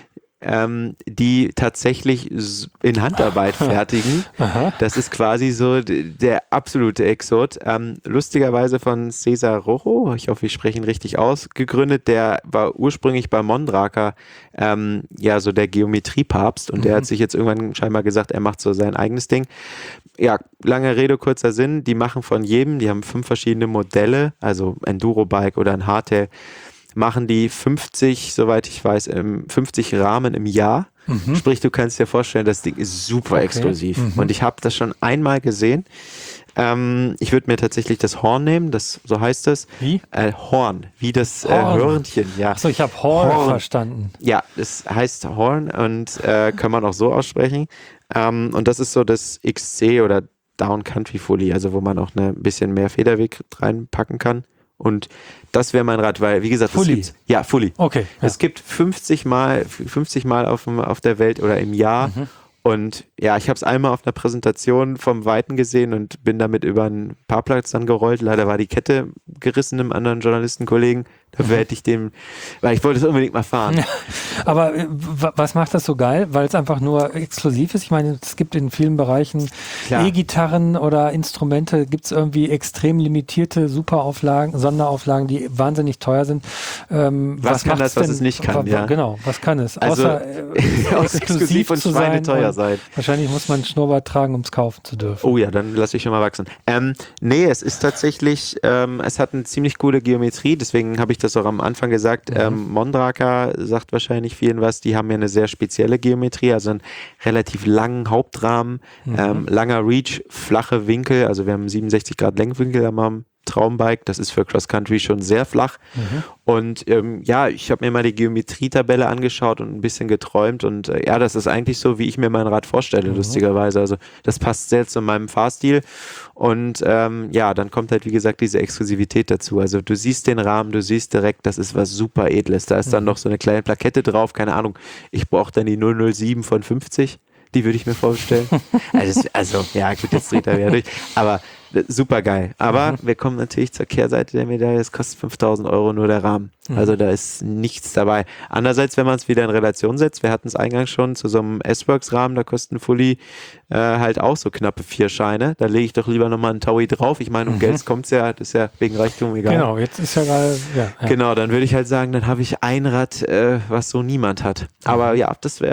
ähm, die tatsächlich in Handarbeit fertigen. Aha. Das ist quasi so d- der absolute Exot. Ähm, lustigerweise von Cesar Rojo, ich hoffe, ich spreche ihn richtig aus, gegründet. Der war ursprünglich bei Mondraker ähm, ja so der Geometriepapst und mhm. der hat sich jetzt irgendwann scheinbar gesagt, er macht so sein eigenes Ding. Ja, lange Rede, kurzer Sinn. Die machen von jedem, die haben fünf verschiedene Modelle, also Enduro-Bike oder ein Hardtail, machen die fünfzig, soweit ich weiß, fünfzig Rahmen im Jahr. Mhm. Sprich, du kannst dir vorstellen, das Ding ist super okay. exklusiv. Mhm. Und ich habe das schon einmal gesehen. Ähm, ich würde mir tatsächlich das Horn nehmen, das, so heißt es. Wie? Äh, Horn, wie das äh, Horn. Hörnchen. Ja. Achso, ich habe Horn, Horn verstanden. Ja, das heißt Horn und äh, kann man auch so aussprechen. Ähm, und das ist so das X C oder Down Country Fully, also wo man auch ein bisschen mehr Federweg reinpacken kann. Und das wäre mein Rad, weil, wie gesagt, Fully. Es gibt, ja, Fully. Okay. Ja. Es gibt fünfzig Mal, fünfzig Mal auf, dem, auf der Welt oder im Jahr. Mhm. Und ja, ich habe es einmal auf einer Präsentation vom Weiten gesehen und bin damit über einen Parkplatz dann gerollt. Leider war die Kette gerissen einem anderen Journalistenkollegen. Dafür hätte ich dem, weil ich wollte es unbedingt mal fahren. Aber äh, was macht das so geil? Weil es einfach nur exklusiv ist? Ich meine, es gibt in vielen Bereichen Klar. E-Gitarren oder Instrumente, gibt es irgendwie extrem limitierte Superauflagen, Sonderauflagen, die wahnsinnig teuer sind. Ähm, was, was kann das, was denn? es nicht kann? W- Ja. Genau, was kann es? Also, Außer äh, exklusiv und zu sein. schweineteuer sein. Wahrscheinlich muss man einen Schnurrbart tragen, um es kaufen zu dürfen. Oh ja, dann lasse ich schon mal wachsen. Ähm, nee, es ist tatsächlich, ähm, es hat eine ziemlich coole Geometrie, deswegen habe ich das auch am Anfang gesagt. Mhm. Ähm, Mondraker sagt wahrscheinlich vielen was, die haben ja eine sehr spezielle Geometrie, also einen relativ langen Hauptrahmen, mhm. ähm, langer Reach, flache Winkel, also wir haben siebenundsechzig Grad Lenkwinkel am Traumbike, das ist für Cross Country schon sehr flach. Mhm. Und ähm, ja, ich habe mir mal die Geometrietabelle angeschaut und ein bisschen geträumt und äh, ja, das ist eigentlich so, wie ich mir mein Rad vorstelle, mhm. lustigerweise. Also das passt sehr zu meinem Fahrstil und ähm, ja, dann kommt halt wie gesagt diese Exklusivität dazu. Also du siehst den Rahmen, du siehst direkt, das ist was super Edles. Da ist mhm. dann noch so eine kleine Plakette drauf, keine Ahnung, ich brauche dann die null null sieben von fünfzig, die würde ich mir vorstellen. also, also ja, gut, jetzt dreht er wieder durch, aber super geil. Aber mhm. wir kommen natürlich zur Kehrseite der Medaille. Es kostet fünftausend Euro nur der Rahmen. Mhm. Also da ist nichts dabei. Andererseits, wenn man es wieder in Relation setzt, wir hatten es eingangs schon zu so einem S-Works-Rahmen, da kosten Fully äh, halt auch so knappe vier Scheine. Da lege ich doch lieber nochmal einen Taui drauf. Ich meine, um mhm. Geld kommt es ja, das ist ja wegen Reichtum egal. Genau, jetzt ist ja gerade, ja, ja. Genau, dann würde ich halt sagen, dann habe ich ein Rad, äh, was so niemand hat. Aber ja, das wäre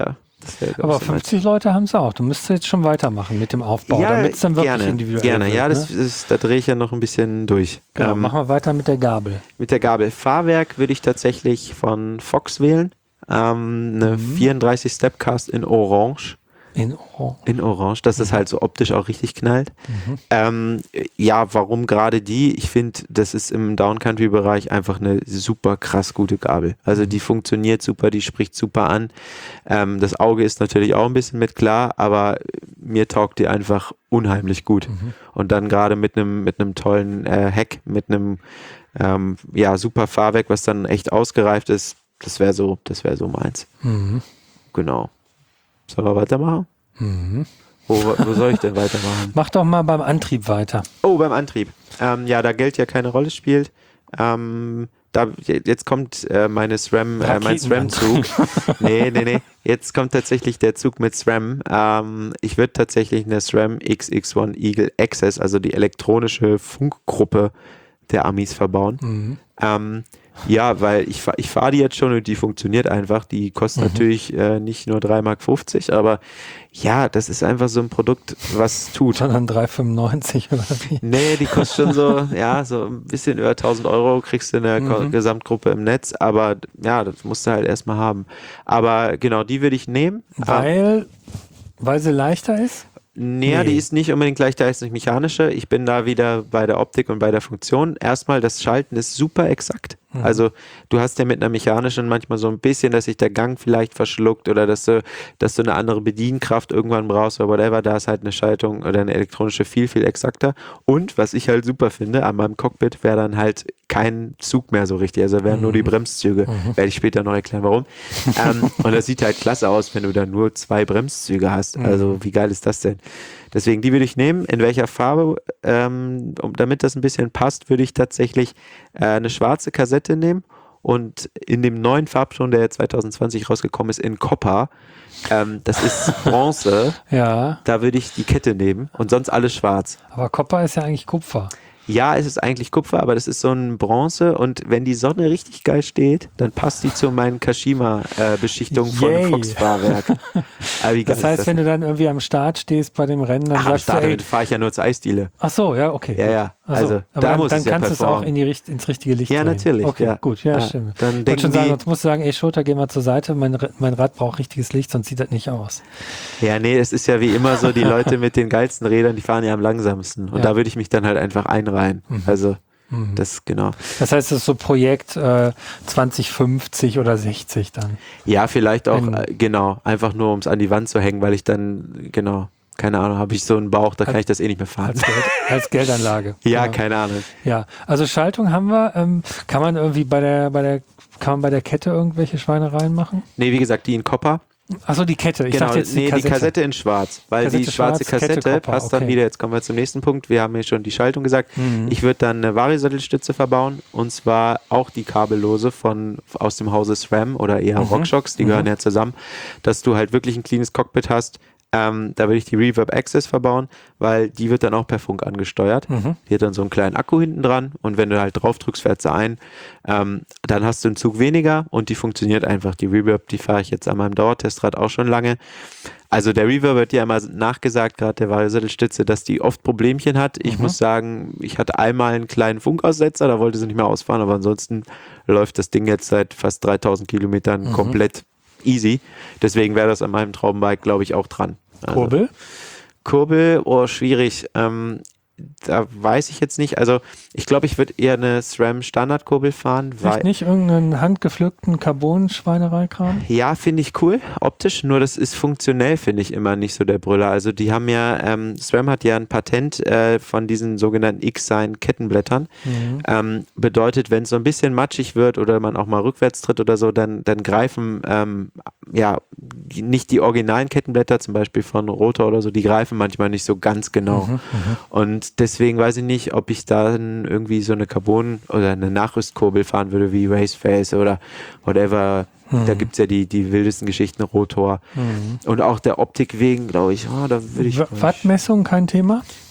Das wär, Aber fünfzig Leute haben es auch. Du müsstest jetzt schon weitermachen mit dem Aufbau, ja, damit es dann wirklich gerne, individuell gerne. wird. Ja, ne? das ist, da drehe ich ja noch ein bisschen durch. Genau, Ähm, machen wir weiter mit der Gabel. mit der Gabel. Fahrwerk würde ich tatsächlich von Fox wählen. Ähm, eine Mhm. vierunddreißig Stepcast in Orange. In Orange. In Orange, dass es halt so optisch auch richtig knallt. Mhm. Ähm, ja, warum gerade die? Ich finde, das ist im Downcountry-Bereich einfach eine super krass gute Gabel. Also die funktioniert super, die spricht super an. Ähm, das Auge ist natürlich auch ein bisschen mit klar, aber mir taugt die einfach unheimlich gut. Mhm. Und dann gerade mit einem mit einem tollen äh, Heck, mit einem ähm, ja, super Fahrwerk, was dann echt ausgereift ist, das wäre so, das wäre so meins. Mhm. Genau. Sollen wir weitermachen? Mhm. Wo, wo soll ich denn weitermachen? Mach doch mal beim Antrieb weiter. Oh, beim Antrieb. Ähm, ja, da Geld ja keine Rolle spielt. Ähm, da, jetzt kommt äh, meine SRAM, äh, mein SRAM-Zug. nee, nee, nee. Jetzt kommt tatsächlich der Zug mit SRAM. Ähm, ich würde tatsächlich eine SRAM X X eins Eagle Access, also die elektronische Funkgruppe der Amis verbauen. Mhm. Ähm, ja, weil ich, fahr- ich fahre die jetzt schon und die funktioniert einfach. Die kostet Mhm. natürlich äh, nicht nur drei Mark fünfzig, aber ja, das ist einfach so ein Produkt, was tut. Sondern drei fünfundneunzig oder wie? Nee, die kostet schon so, ja, so ein bisschen über tausend Euro kriegst du in der Ko- Mhm. Gesamtgruppe im Netz, aber ja, das musst du halt erstmal haben. Aber genau, die würde ich nehmen. Weil, weil sie leichter ist? Nee, Nee. die ist nicht unbedingt gleich da ist nicht mechanische. Ich bin da wieder bei der Optik und bei der Funktion. Erstmal, das Schalten ist super exakt. Mhm. Also du hast ja mit einer mechanischen manchmal so ein bisschen, dass sich der Gang vielleicht verschluckt oder dass du, dass du eine andere Bedienkraft irgendwann brauchst oder whatever. Da ist halt eine Schaltung oder eine elektronische viel, viel exakter. Und was ich halt super finde, an meinem Cockpit wäre dann halt kein Zug mehr so richtig. Also wären nur die Bremszüge. Mhm. Werde ich später noch erklären, warum. ähm, und das sieht halt klasse aus, wenn du da nur zwei Bremszüge hast. Mhm. Also wie geil ist das denn? Deswegen, die würde ich nehmen. In welcher Farbe? Ähm, um, damit das ein bisschen passt, würde ich tatsächlich äh, eine schwarze Kassette nehmen und in dem neuen Farbton, der zwanzig zwanzig rausgekommen ist, in Copper. Ähm, das ist Bronze. Ja, Da würde ich die Kette nehmen und sonst alles schwarz. aber Copper ist ja eigentlich Kupfer. Ja, es ist eigentlich Kupfer, aber das ist so ein Bronze und wenn die Sonne richtig geil steht, dann passt die zu meinen Kashima-Beschichtungen von Yay. Fox-Fahrwerk. Aber wie geil Das ist heißt, das wenn du dann irgendwie am Start stehst bei dem Rennen, dann Ach, am sagst Start du, ey, damit fahre ich ja nur zur Eisdiele. ach so, ja, okay. Ja, ja. Ach so, Also, aber da dann, muss dann es ja kannst du es auch performen. in die Richt ins richtige Licht Ja, drehen. natürlich, Okay, ja. gut, ja, Ja, stimmt. dann Ich wollte denken schon sagen, die- sonst musst du sagen, ey, Schulter, geh mal zur Seite, mein, Ra- mein Rad braucht richtiges Licht, sonst sieht das nicht aus. Ja, nee, es ist ja wie immer so, die Leute mit den geilsten Rädern, die fahren ja am langsamsten. Und Ja. da würde ich mich dann halt einfach einreihen. Mhm. Also, Mhm. das, genau. Das heißt, das ist so Projekt äh, zwanzig fünfzig oder sechzig dann. Ja, vielleicht auch, Ein- äh, genau, einfach nur, um es an die Wand zu hängen, weil ich dann, genau, keine Ahnung, habe ich so einen Bauch, da kann Als- ich das eh nicht mehr fahren. Als, Geld, als Geldanlage. Ja, Genau. keine Ahnung. Ja, also Schaltung haben wir. Ähm, kann man irgendwie bei der, bei der, kann man bei der Kette irgendwelche Schweinereien machen? Nee, wie gesagt, die in Copper. Achso, die Kette. Ich genau, dachte jetzt die nee, Kassette. die Kassette in schwarz, weil Kassette die schwarze schwarz, Kette Kassette Copper, passt dann okay. wieder, jetzt kommen wir zum nächsten Punkt, wir haben ja schon die Schaltung gesagt, Mhm. ich würde dann eine Variosattelstütze verbauen und zwar auch die kabellose von aus dem Hause SRAM oder eher Mhm. RockShox, die Mhm. gehören ja zusammen, dass du halt wirklich ein cleanes Cockpit hast. Ähm, da würde ich die Reverb Access verbauen, weil die wird dann auch per Funk angesteuert. Mhm. Die hat dann so einen kleinen Akku hinten dran und wenn du halt drauf drückst, fährt sie ein. Ähm, dann hast du einen Zug weniger und die funktioniert einfach. Die Reverb, die fahre ich jetzt an meinem Dauertestrad auch schon lange. Also der Reverb wird ja immer nachgesagt, gerade der Variosattelstütze, dass die oft Problemchen hat. Ich Mhm. muss sagen, ich hatte einmal einen kleinen Funkaussetzer, da wollte sie nicht mehr ausfahren, aber ansonsten läuft das Ding jetzt seit fast dreitausend Kilometern Mhm. komplett easy. Deswegen wäre das an meinem Traumbike, glaube ich, auch dran. Also, Kurbel? Kurbel, oh, schwierig. Ähm, da weiß ich jetzt nicht. Also ich glaube, ich würde eher eine SRAM Standardkurbel fahren, weil Vielleicht nicht irgendeinen handgepflückten Carbon-Schweinereikram? ja, finde ich cool, optisch, nur das ist funktionell, finde ich immer nicht so der Brüller. Also die haben ja, ähm, SRAM hat ja ein Patent äh, von diesen sogenannten X-Sign-Kettenblättern. Mhm. Ähm, bedeutet, wenn es so ein bisschen matschig wird oder man auch mal rückwärts tritt oder so, dann, dann greifen ähm, ja die, nicht die originalen Kettenblätter, zum Beispiel von Rotor oder so, die greifen manchmal nicht so ganz genau. Mhm. Und deswegen weiß ich nicht, ob ich dann irgendwie so eine Carbon- oder eine Nachrüstkurbel fahren würde wie Raceface oder whatever. Mhm. Da gibt es ja die, die wildesten Geschichten, Rotor. Mhm. Und auch der Optik wegen, glaube ich, oh, da würde ich... W- Wattmessung kein Thema?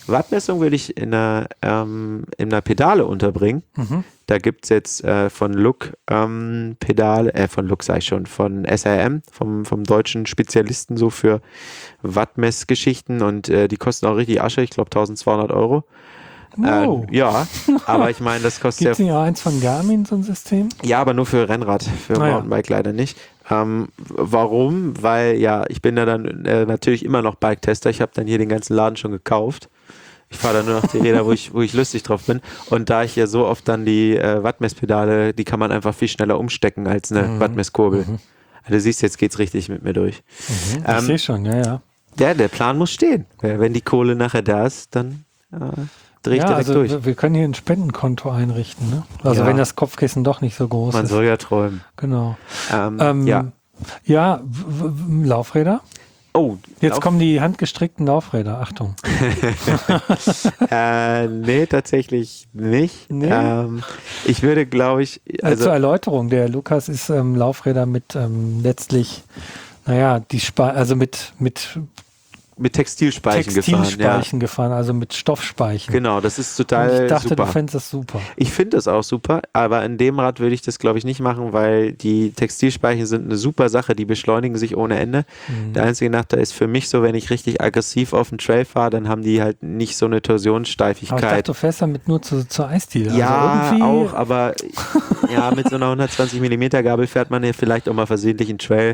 Wattmessung würde ich in einer, ähm, in einer Pedale unterbringen. Mhm. Da gibt es jetzt äh, von Look ähm, Pedale, äh, von Look sag ich schon, von S R M, vom, vom deutschen Spezialisten so für Wattmessgeschichten und äh, die kosten auch richtig Asche, ich glaube tausendzweihundert Euro. Wow. Äh, ja, aber ich meine, das kostet Gibt es ja... nicht auch eins von Garmin, so ein System? Ja, aber nur für Rennrad, für Ah, ja. Mountainbike leider nicht. Ähm, warum? Weil ja, ich bin ja dann äh, natürlich immer noch Bike-Tester. Ich habe dann hier den ganzen Laden schon gekauft. Ich fahre dann nur noch die Räder, wo ich, wo ich lustig drauf bin. Und da ich ja so oft dann die äh, Wattmesspedale, die kann man einfach viel schneller umstecken als eine Mhm. Wattmesskurbel. Mhm. Also du siehst, jetzt geht's richtig mit mir durch. Mhm. Ich Ähm, sehe schon, ja, ja. der, der Plan muss stehen. Wenn die Kohle nachher da ist, dann äh, drehe ich Ja, direkt also durch. wir, wir können hier ein Spendenkonto einrichten, ne? Also Ja. wenn das Kopfkissen doch nicht so groß Man ist. soll ja träumen. Genau. Ähm, Ähm, ja. Ja, w- w- Laufräder. Oh, Jetzt Lauf- kommen die handgestrickten Laufräder. Achtung. äh, nee, tatsächlich nicht. Nee? Ähm, ich würde, glaube ich, Also, zur also Erläuterung, der Lukas ist ähm, Laufräder mit ähm, letztlich, naja, die Spa also mit, mit mit Textilspeichen gefahren. Ja. Textilspeichen gefahren, also mit Stoffspeichen. Genau, das ist Und total ich dachte, super. du fändest das super. Ich finde das auch super, aber in dem Rad würde ich das, glaube ich, nicht machen, weil die Textilspeichen sind eine super Sache, die beschleunigen sich ohne Ende. Mhm. Der einzige Nachteil ist für mich so, wenn ich richtig aggressiv auf dem Trail fahre, dann haben die halt nicht so eine Aber ich dachte, Torsionssteifigkeit. du fährst damit nur zu, zur Eisdiele. Ja, also irgendwie, auch, aber ja, mit so einer hundertzwanzig Millimeter Gabel fährt man ja vielleicht auch mal versehentlich einen Trail.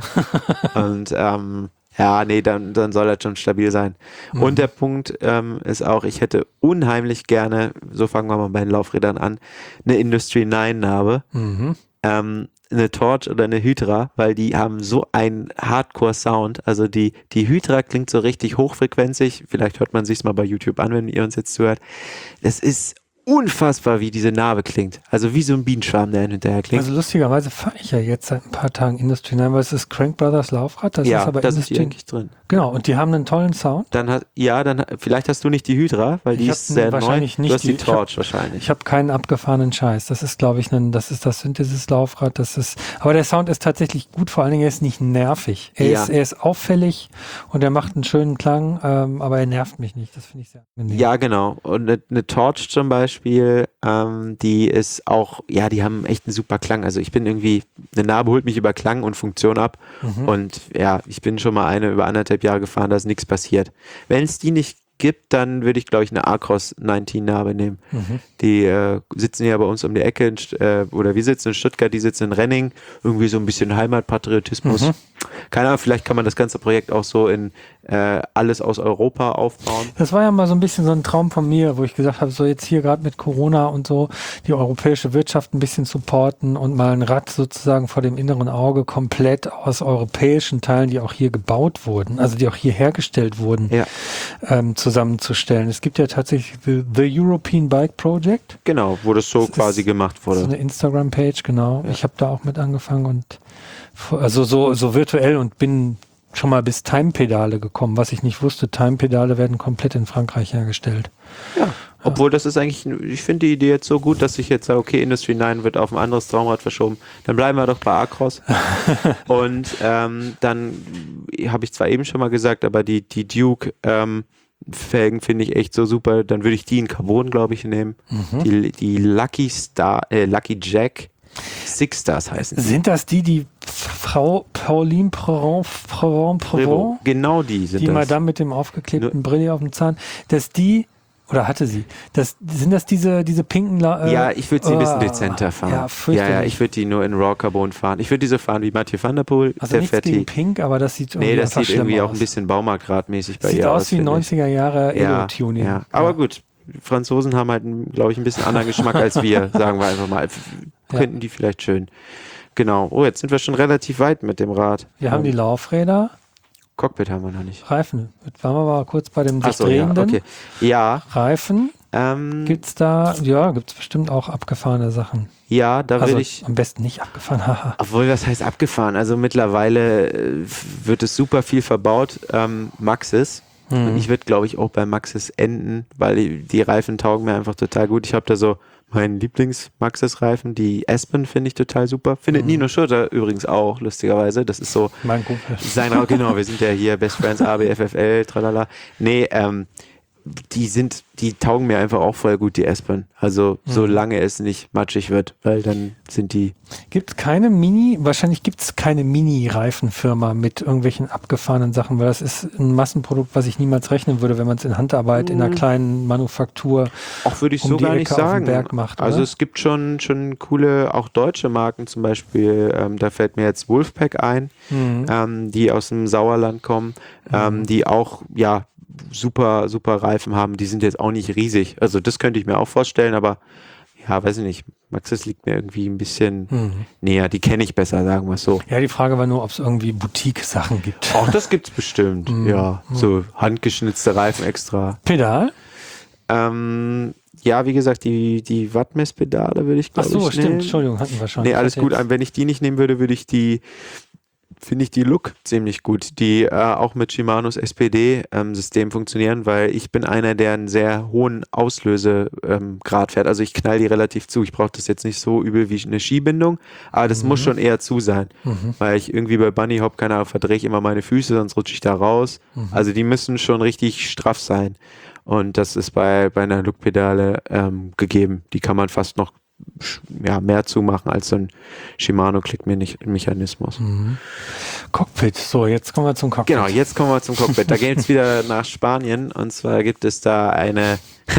Und ähm, ja, nee, dann, dann soll das schon stabil sein. Mhm. Und der Punkt ähm, ist auch, ich hätte unheimlich gerne, so fangen wir mal bei den Laufrädern an, eine Industry neun Narbe, Mhm. ähm, eine Torch oder eine Hydra, weil die haben so einen Hardcore-Sound. Also die, die Hydra klingt so richtig hochfrequenzig. Vielleicht hört man sich's mal bei YouTube an, wenn ihr uns jetzt zuhört. Das ist unfassbar, wie diese Narbe klingt. Also wie so ein Bienenschwarm, der hinterher klingt. Also lustigerweise fahre ich ja jetzt seit ein paar Tagen Industry neun, weil es ist Crank Brothers Laufrad, das ja, ist aber da sind die Industry. eigentlich drin. Genau, und die haben einen tollen Sound. Dann hat, ja, dann vielleicht hast du nicht die Hydra, weil die Ich ist hab sehr neu. wahrscheinlich nicht du hast die, die- ich hab- Torch wahrscheinlich. Ich habe keinen abgefahrenen Scheiß. Das ist, glaube ich, ein, das ist das Synthesis-Laufrad. Das ist, aber der Sound ist tatsächlich gut. Vor allen Dingen, er ist nicht nervig. Er, Ja. ist, er ist auffällig und er macht einen schönen Klang, ähm, aber er nervt mich nicht. Das finde ich sehr angenehm. Ja, genau. Und eine, eine Torch zum Beispiel, ähm, die ist auch, ja, die haben echt einen super Klang. Also ich bin irgendwie, eine Narbe holt mich über Klang und Funktion ab. Mhm. Und ja, ich bin schon mal eine über anderthalb Jahre gefahren, da ist nichts passiert. Wenn es die nicht gibt, dann würde ich, glaube ich, eine Acros neunzehn Narbe nehmen. Mhm. Die äh, sitzen ja bei uns um die Ecke, in, St- äh, oder wir sitzen in Stuttgart, die sitzen in Renning. Irgendwie so ein bisschen Heimatpatriotismus. Mhm. Keine Ahnung, vielleicht kann man das ganze Projekt auch so in äh, alles aus Europa aufbauen. Das war ja mal so ein bisschen so ein Traum von mir, wo ich gesagt habe, so jetzt hier gerade mit Corona und so die europäische Wirtschaft ein bisschen supporten und mal ein Rad sozusagen vor dem inneren Auge komplett aus europäischen Teilen, die auch hier gebaut wurden, also die auch hier hergestellt wurden, Ja, ähm, zusammenzustellen. Es gibt ja tatsächlich the, the European Bike Project, genau, wo das so Das ist quasi gemacht so wurde. eine Instagram-Page, genau. Ja. Ich habe da auch mit angefangen und vor- also so, so virtuell und bin schon mal bis Time-Pedale gekommen. Was ich nicht wusste, Time-Pedale werden komplett in Frankreich hergestellt. Ja, obwohl das ist eigentlich, ich finde die Idee jetzt so gut, dass ich jetzt sage, okay, Industry neun wird auf ein anderes Traumrad verschoben. Dann bleiben wir doch bei Acros. Und ähm, dann habe ich zwar eben schon mal gesagt, aber die, die Duke ähm, Felgen finde ich echt so super. Dann würde ich die in Carbon, glaube ich, nehmen. Mhm. Die, die Lucky Star, äh, Lucky Jack Six Stars heißen sie. Sind das die, die Frau Pauline Prevent, Prevent, Prevent, Genau die sind die das. Madame mit dem aufgeklebten Brille auf dem Zahn, dass die, oder hatte sie, das, sind das diese, diese pinken La äh, Ja, ich würde sie ein bisschen oh, dezenter fahren. Ja, Ja, fürchterlich. ja, ich würde die nur in Raw Carbon fahren. Ich würde diese fahren wie Mathieu van der Poel. also der nichts fährt gegen die. Pink, aber das sieht irgendwie Nee, das einfach sieht irgendwie schlimm auch aus. ein bisschen Baumarktradmäßig bei Sieht ihr aus aus. wie finde ich. neunziger Jahre Ja, Elo-Tuning. ja. Aber gut, Franzosen haben halt, glaube ich, ein bisschen anderen Geschmack als wir, sagen wir einfach mal. Ja. Könnten die vielleicht schön. Genau. Oh, jetzt sind wir schon relativ weit mit dem Rad. Wir haben die Laufräder, Cockpit haben wir noch nicht. Reifen. Jetzt waren wir mal kurz bei dem sich Achso, ja, drehenden. okay. Ja, Reifen, ähm, gibt's da, ja, gibt's bestimmt auch abgefahrene Sachen. ja, da Also will ich, am besten nicht abgefahren, haha. obwohl, was heißt abgefahren? Also mittlerweile äh, wird es super viel verbaut. Ähm, Maxis. Mhm. Und ich würde, glaube ich, auch bei Maxis enden, weil die, die Reifen taugen mir einfach total gut. Ich habe da so meinen Lieblings-Maxis-Reifen, die Aspen finde ich total super. Findet Mhm. Nino Schurter übrigens auch, lustigerweise. Das ist so Mein Kumpel. sein, genau, wir sind ja hier Best Friends A B F F L, tralala. Nee, ähm, die sind, die taugen mir einfach auch voll gut, die Aspen. Also Mhm. solange es nicht matschig wird, weil dann sind die... Gibt es keine Mini, wahrscheinlich gibt es keine Mini-Reifenfirma mit irgendwelchen abgefahrenen Sachen, weil das ist ein Massenprodukt, was ich niemals rechnen würde, wenn man es in Handarbeit in einer kleinen Manufaktur Auch würde ich um so die gar nicht Ecke auf dem sagen. Berg macht, also oder? es gibt schon, schon coole, auch deutsche Marken zum Beispiel, ähm, da fällt mir jetzt Wolfpack ein, Mhm. ähm, die aus dem Sauerland kommen, ähm, die auch, ja, super, super Reifen haben. Die sind jetzt auch nicht riesig. Also das könnte ich mir auch vorstellen, aber ja, weiß ich nicht. Maxxis liegt mir irgendwie ein bisschen Mhm. näher. Die kenne ich besser, sagen wir es so. Ja, die Frage war nur, ob es irgendwie Boutique-Sachen gibt. Auch das gibt's bestimmt. Mhm. Ja, so handgeschnitzte Reifen extra. Pedal? Ähm, ja, wie gesagt, die, die Wattmesspedale würde ich, Ach glaube so, ich, stimmt. nehmen. Entschuldigung, hatten wir schon. Nee, Ich alles hatte gut. jetzt- Wenn ich die nicht nehmen würde, würde ich die, finde ich die Look ziemlich gut, die äh, auch mit Shimanos S P D-System funktionieren, weil ich bin einer, der einen sehr hohen Auslösegrad ähm, Grad fährt. Also ich knall die relativ zu. Ich brauche das jetzt nicht so übel wie eine Skibindung, aber das Mhm. muss schon eher zu sein, Mhm. weil ich irgendwie bei Bunny Hop, keine Ahnung, verdrehe ich immer meine Füße, sonst rutsche ich da raus. Mhm. Also die müssen schon richtig straff sein. Und das ist bei, bei einer Look-Pedale ähm, gegeben. Die kann man fast noch sch- ja, mehr zumachen als so ein Shimano-Klick-Mechanismus. Mhm. Cockpit. So, jetzt kommen wir zum Cockpit. Genau, jetzt kommen wir zum Cockpit. Da geht es wieder nach Spanien und zwar gibt es da eine,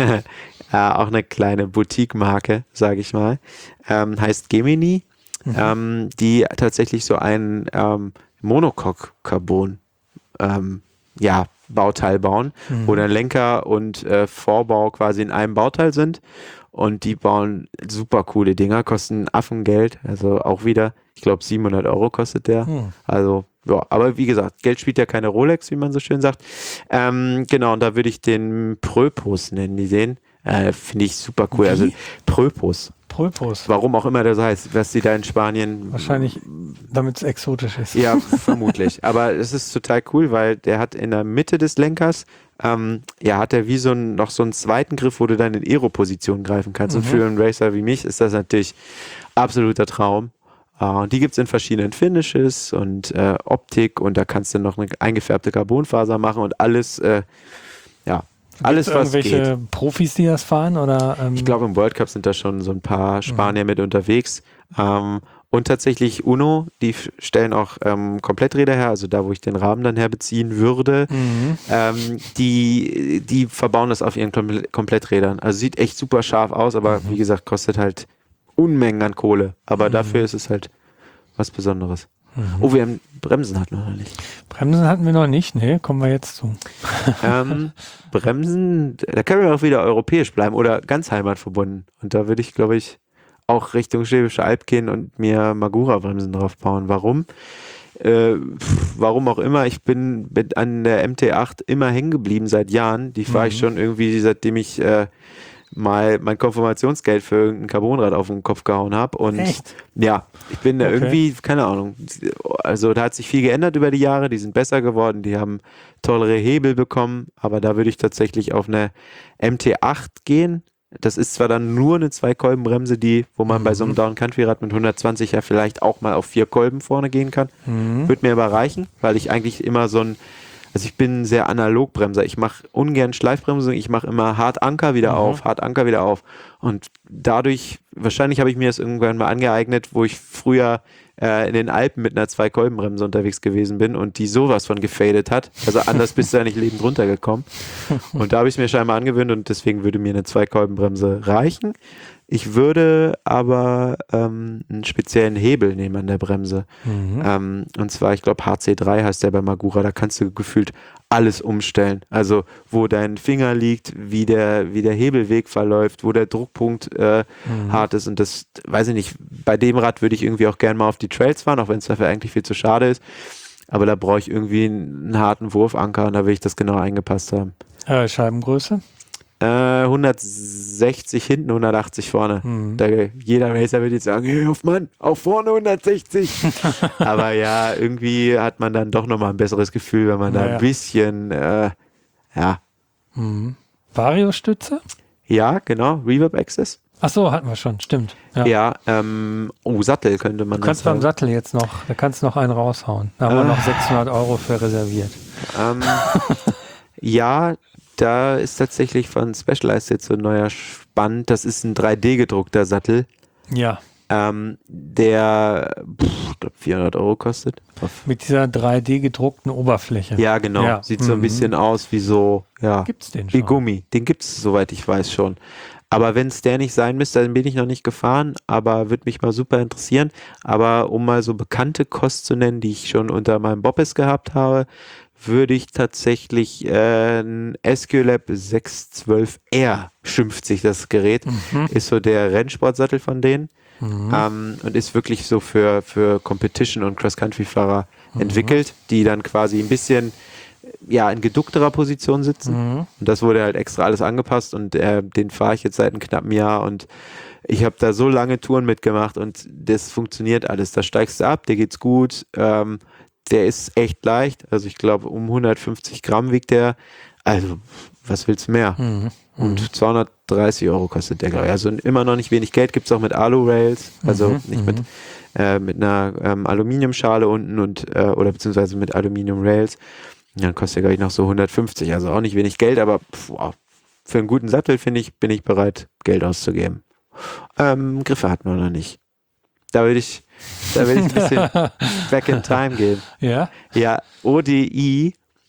äh, auch eine kleine Boutique-Marke, sage ich mal, ähm, heißt Gemini, Mhm. ähm, die tatsächlich so ein ähm, Monocoque-Carbon ähm, ja, Bauteil bauen, Mhm. wo der Lenker und äh, Vorbau quasi in einem Bauteil sind. Und die bauen super coole Dinger, kosten Affengeld, also auch wieder, ich glaube siebenhundert Euro kostet der. Mhm. Also, ja, aber wie gesagt, Geld spielt ja keine Rolex, wie man so schön sagt. Ähm, genau, und da würde ich den Pröpus nennen, die sehen. Äh, Finde ich super cool. Wie? Also Pröpus, Pulpus. warum auch immer das heißt, was die da in Spanien... Wahrscheinlich, damit es exotisch ist. Ja, vermutlich. Aber es ist total cool, weil der hat in der Mitte des Lenkers, ähm, ja, hat er wie so ein, noch so einen zweiten Griff, wo du dann in Aero-Position greifen kannst. Mhm. Und für einen Racer wie mich ist das natürlich absoluter Traum. Äh, und die gibt es in verschiedenen Finishes und äh, Optik und da kannst du noch eine eingefärbte Carbonfaser machen und alles, äh, ja, alles, Gibt's was irgendwelche geht. Profis, die das fahren? Oder, ähm, Ich glaube, im World Cup sind da schon so ein paar Spanier mit unterwegs. Ähm, und tatsächlich Uno, die f- stellen auch ähm, Kompletträder her, also da, wo ich den Rahmen dann herbeziehen würde. Mhm. Ähm, die, die verbauen das auf ihren Komple- Kompletträdern. Also sieht echt super scharf aus, aber wie gesagt, kostet halt Unmengen an Kohle. Aber dafür ist es halt was Besonderes. Oh, wir haben Bremsen hatten wir noch nicht. Bremsen hatten wir noch nicht, ne? Kommen wir jetzt zu. ähm, Bremsen, da können wir auch wieder europäisch bleiben oder ganz heimatverbunden. Und da würde ich, glaube ich, auch Richtung Schwäbische Alb gehen und mir Magura-Bremsen drauf bauen. Warum? Äh, pf, warum auch immer. Ich bin mit an der M T acht immer hängen geblieben seit Jahren. Die fahre ich schon irgendwie, seitdem ich äh, mal mein Konfirmationsgeld für irgendein Carbonrad auf den Kopf gehauen habe. Und Echt? ja, ich bin da Okay. irgendwie, keine Ahnung, also da hat sich viel geändert über die Jahre, die sind besser geworden, die haben tollere Hebel bekommen, aber da würde ich tatsächlich auf eine M T acht gehen. Das ist zwar dann nur eine Zwei-Kolben-Bremse, die, wo man bei so einem Down-Country-Rad mit hundertzwanzig ja vielleicht auch mal auf vier Kolben vorne gehen kann. Mhm. Wird mir aber reichen, weil ich eigentlich immer so ein, also ich bin ein sehr analog Bremser. Ich mache ungern Schleifbremsung, ich mache immer hart Anker wieder Mhm. auf, hart Anker wieder auf. Und dadurch, wahrscheinlich habe ich mir das irgendwann mal angeeignet, wo ich früher äh, in den Alpen mit einer Zwei-Kolben-Bremse unterwegs gewesen bin und die sowas von gefadet hat. Also anders bist du ja nicht lebend runtergekommen. Und da habe ich es mir scheinbar angewöhnt und deswegen würde mir eine Zwei-Kolben-Bremse reichen. Ich würde aber ähm, einen speziellen Hebel nehmen an der Bremse. Mhm. Ähm, und zwar, ich glaube, H C drei heißt der bei Magura. Da kannst du gefühlt alles umstellen. Also, wo dein Finger liegt, wie der, wie der Hebelweg verläuft, wo der Druckpunkt äh, Mhm. hart ist. Und das, weiß ich nicht, bei dem Rad würde ich irgendwie auch gerne mal auf die Trails fahren, auch wenn es dafür eigentlich viel zu schade ist. Aber da brauche ich irgendwie einen, einen harten Wurfanker und da will ich das genau eingepasst haben. Äh, Scheibengröße? Äh, hundertsechzig hinten, hundertachtzig vorne. Mhm. Da, jeder Racer wird jetzt sagen, hey Hoffmann, auch vorne hundertsechzig. Aber ja, irgendwie hat man dann doch nochmal ein besseres Gefühl, wenn man da Naja. ein bisschen, äh, ja, Mhm. Variostütze? ja, genau, Reverb Access. Ach so, hatten wir schon, stimmt. Ja. Ja, ähm, oh, Sattel könnte man Du kannst das beim sagen. Sattel jetzt noch, da kannst du noch einen raushauen. Da haben wir Ah. noch sechshundert Euro für reserviert. Ähm, ja, da ist tatsächlich von Specialized jetzt so ein neuer Spann. Das ist ein drei D gedruckter Sattel, Ja. ähm, der pff, ich glaube vierhundert Euro kostet. Auf Mit dieser drei D gedruckten Oberfläche. Ja, genau. Ja. Sieht so ein Mhm. bisschen aus wie so, ja, Gibt's den wie schon? Gummi. Den gibt es, soweit ich weiß, schon. Aber wenn es der nicht sein müsste, dann bin ich noch nicht gefahren, aber würde mich mal super interessieren. Aber um mal so bekannte Kost zu nennen, die ich schon unter meinem Boppes gehabt habe, würde ich tatsächlich äh, ein Esculap sechs zwölf R, schimpft sich das Gerät, Mhm. ist so der Rennsportsattel von denen. Mhm. Ähm, und ist wirklich so für, für Competition- und Cross-Country-Fahrer entwickelt, die dann quasi ein bisschen ja, in geduckterer Position sitzen. Mhm. Und das wurde halt extra alles angepasst und äh, den fahre ich jetzt seit einem knappen Jahr und ich habe da so lange Touren mitgemacht und das funktioniert alles. Da steigst du ab, dir geht's gut, ähm, der ist echt leicht, also ich glaube um hundertfünfzig Gramm wiegt der, also was willst du mehr? Mhm. Und zweihundertdreißig Euro kostet der, glaube ich. Also immer noch nicht wenig Geld, gibt es auch mit Alu-Rails, also Mhm, nicht mhm. mit, äh, mit einer ähm, Aluminiumschale unten und äh, oder beziehungsweise mit Aluminium-Rails. Dann kostet der, glaube ich, noch so hundertfünfzig, also auch nicht wenig Geld, aber pf, wow, für einen guten Sattel, finde ich, bin ich bereit, Geld auszugeben. Ähm, Griffe hatten wir noch nicht. Da will ich, da will ich ein bisschen back in time gehen. Ja. Ja, O D I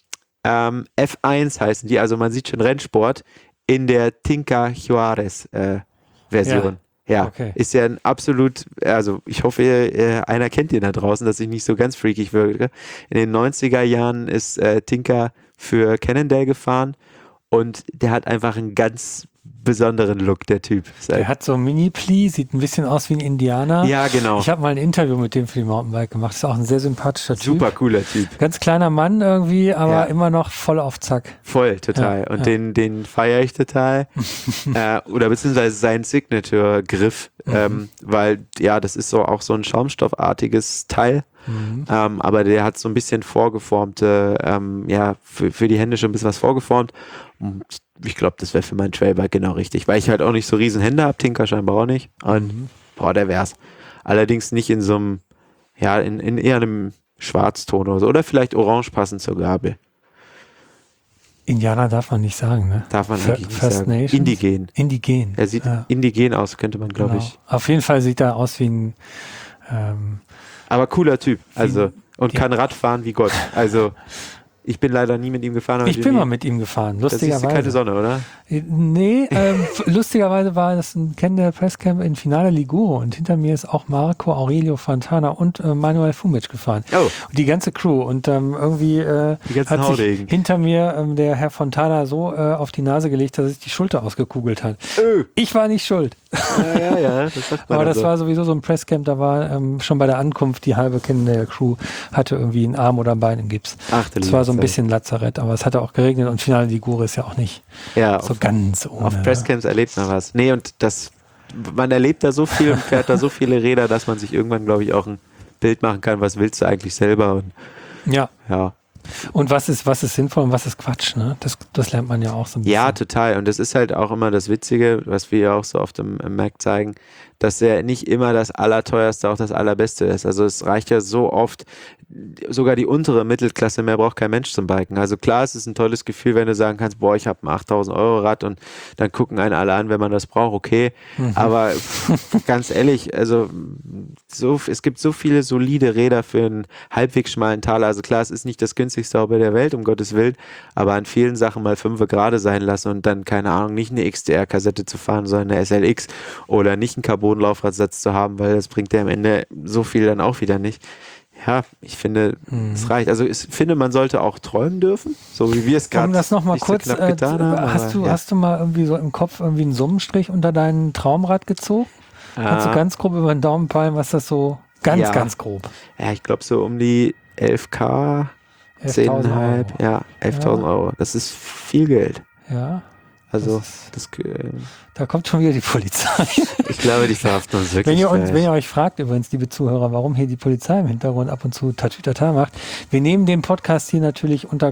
ähm, F eins heißen die, also man sieht schon Rennsport in der Tinka Juarez äh, Version. Ja, okay. ist ja ein absolut, also ich hoffe, äh, einer kennt den da draußen, dass ich nicht so ganz freakig wirke. In den neunziger Jahren ist äh, Tinka für Cannondale gefahren und der hat einfach einen ganz besonderen Look, der Typ. Ist Der halt- hat so ein Mini-Pli, sieht ein bisschen aus wie ein Indianer. ja, genau. Ich habe mal ein Interview mit dem für die Mountainbike gemacht. Ist auch ein sehr sympathischer Typ. Super cooler Typ. Ganz kleiner Mann irgendwie, aber Ja. immer noch voll auf Zack. Voll, total. Ja, und ja. den, den feiere ich total. äh, oder beziehungsweise sein Signature-Griff, ähm, weil ja, das ist so auch so ein schaumstoffartiges Teil. Mhm. Ähm, aber der hat so ein bisschen vorgeformte, ähm, ja, für, für die Hände schon ein bisschen was vorgeformt. Und ich glaube, das wäre für mein Trailbike genau richtig, weil ich halt auch nicht so riesen Hände habe, Tinker scheinbar auch nicht. Und Mhm. boah, der wär's. Allerdings nicht in so einem, ja, in, in eher einem Schwarzton oder so. Oder vielleicht orange passend zur Gabel. Indianer darf man nicht sagen, ne? Darf man Fir- eigentlich nicht First sagen. Nations? Indigen. Indigen. Er sieht ja, indigen aus, könnte man, glaube genau. ich. Auf jeden Fall sieht er aus wie ein ähm, Aber cooler Typ. Also, und Ja. kann Radfahren wie Gott. Also, ich bin leider nie mit ihm gefahren. aber ich bin nie, mal mit ihm gefahren, Da siehst du keine lustigerweise. Sonne, oder? Nee, ähm, f- lustigerweise war das ein Cannondale Presscamp in Finale Ligure und hinter mir ist auch Marco Aurelio Fontana und äh, Manuel Fumic gefahren. Oh, Und die ganze Crew und ähm, irgendwie äh, Die ganzen hat sich Haudegen. hinter mir ähm, der Herr Fontana so äh, auf die Nase gelegt, dass sich die Schulter ausgekugelt hat. Öh. Ich war nicht schuld. Ja, ja, ja. Das sagt man Aber dann das so. war sowieso so ein Presscamp, da war ähm, schon bei der Ankunft die halbe Cannondale Crew hatte irgendwie einen Arm oder ein Bein im Gips. Ach, du Das war so ein liebe bisschen Lazarett, aber es hatte auch geregnet und Finale Ligure ist ja auch nicht Zeit. Ja, so auf, ganz ohne. auf Presscamps erlebt man was. Nee, und das, man erlebt da so viel und fährt da so viele Räder, dass man sich irgendwann, glaube ich, auch ein Bild machen kann, was willst du eigentlich selber? Und Ja, ja. und was ist, was ist sinnvoll und was ist Quatsch, ne? Das, das lernt man ja auch so ein bisschen. Ja, total. Und das ist halt auch immer das Witzige, was wir ja auch so oft im, im Mac zeigen, dass er nicht immer das Allerteuerste auch das Allerbeste ist. Also es reicht ja so oft, sogar die untere Mittelklasse, mehr braucht kein Mensch zum Biken. Also klar, es ist ein tolles Gefühl, wenn du sagen kannst, boah, ich habe ein achttausend Euro Rad und dann gucken einen alle an, wenn man das braucht, okay. Mhm. Aber pff, ganz ehrlich, also so, es gibt so viele solide Räder für einen halbwegs schmalen Taler. Also klar, es ist nicht das günstigste Hobby der Welt, um Gottes Willen, aber an vielen Sachen mal fünfe gerade sein lassen und dann, keine Ahnung, nicht eine X D R-Kassette zu fahren, sondern eine S L X oder nicht einen Carbon-Laufradsatz zu haben, weil das bringt ja am Ende so viel dann auch wieder nicht. Ja, ich finde, Mhm. es reicht. Also ich finde, man sollte auch träumen dürfen, so wie wir es gerade Um das nochmal nicht kurz, so knapp äh, getan haben. hast, aber, du, ja. hast du mal irgendwie so im Kopf irgendwie einen Summenstrich unter dein Traumrad gezogen? Kannst du Ah, ganz grob über den Daumen peilen, was das so, ganz, Ja. ganz grob, ja, ich glaube so um die elf K, elftausend zehntausend, Euro. ja, elftausend Euro. Das ist viel Geld. Ja, Also, Das das, äh, da kommt schon wieder die Polizei. ich glaube, die verhaften uns wirklich. Wenn ihr, uns, gleich. wenn ihr euch fragt, übrigens, liebe Zuhörer, warum hier die Polizei im Hintergrund ab und zu Tatütata macht, wir nehmen den Podcast hier natürlich unter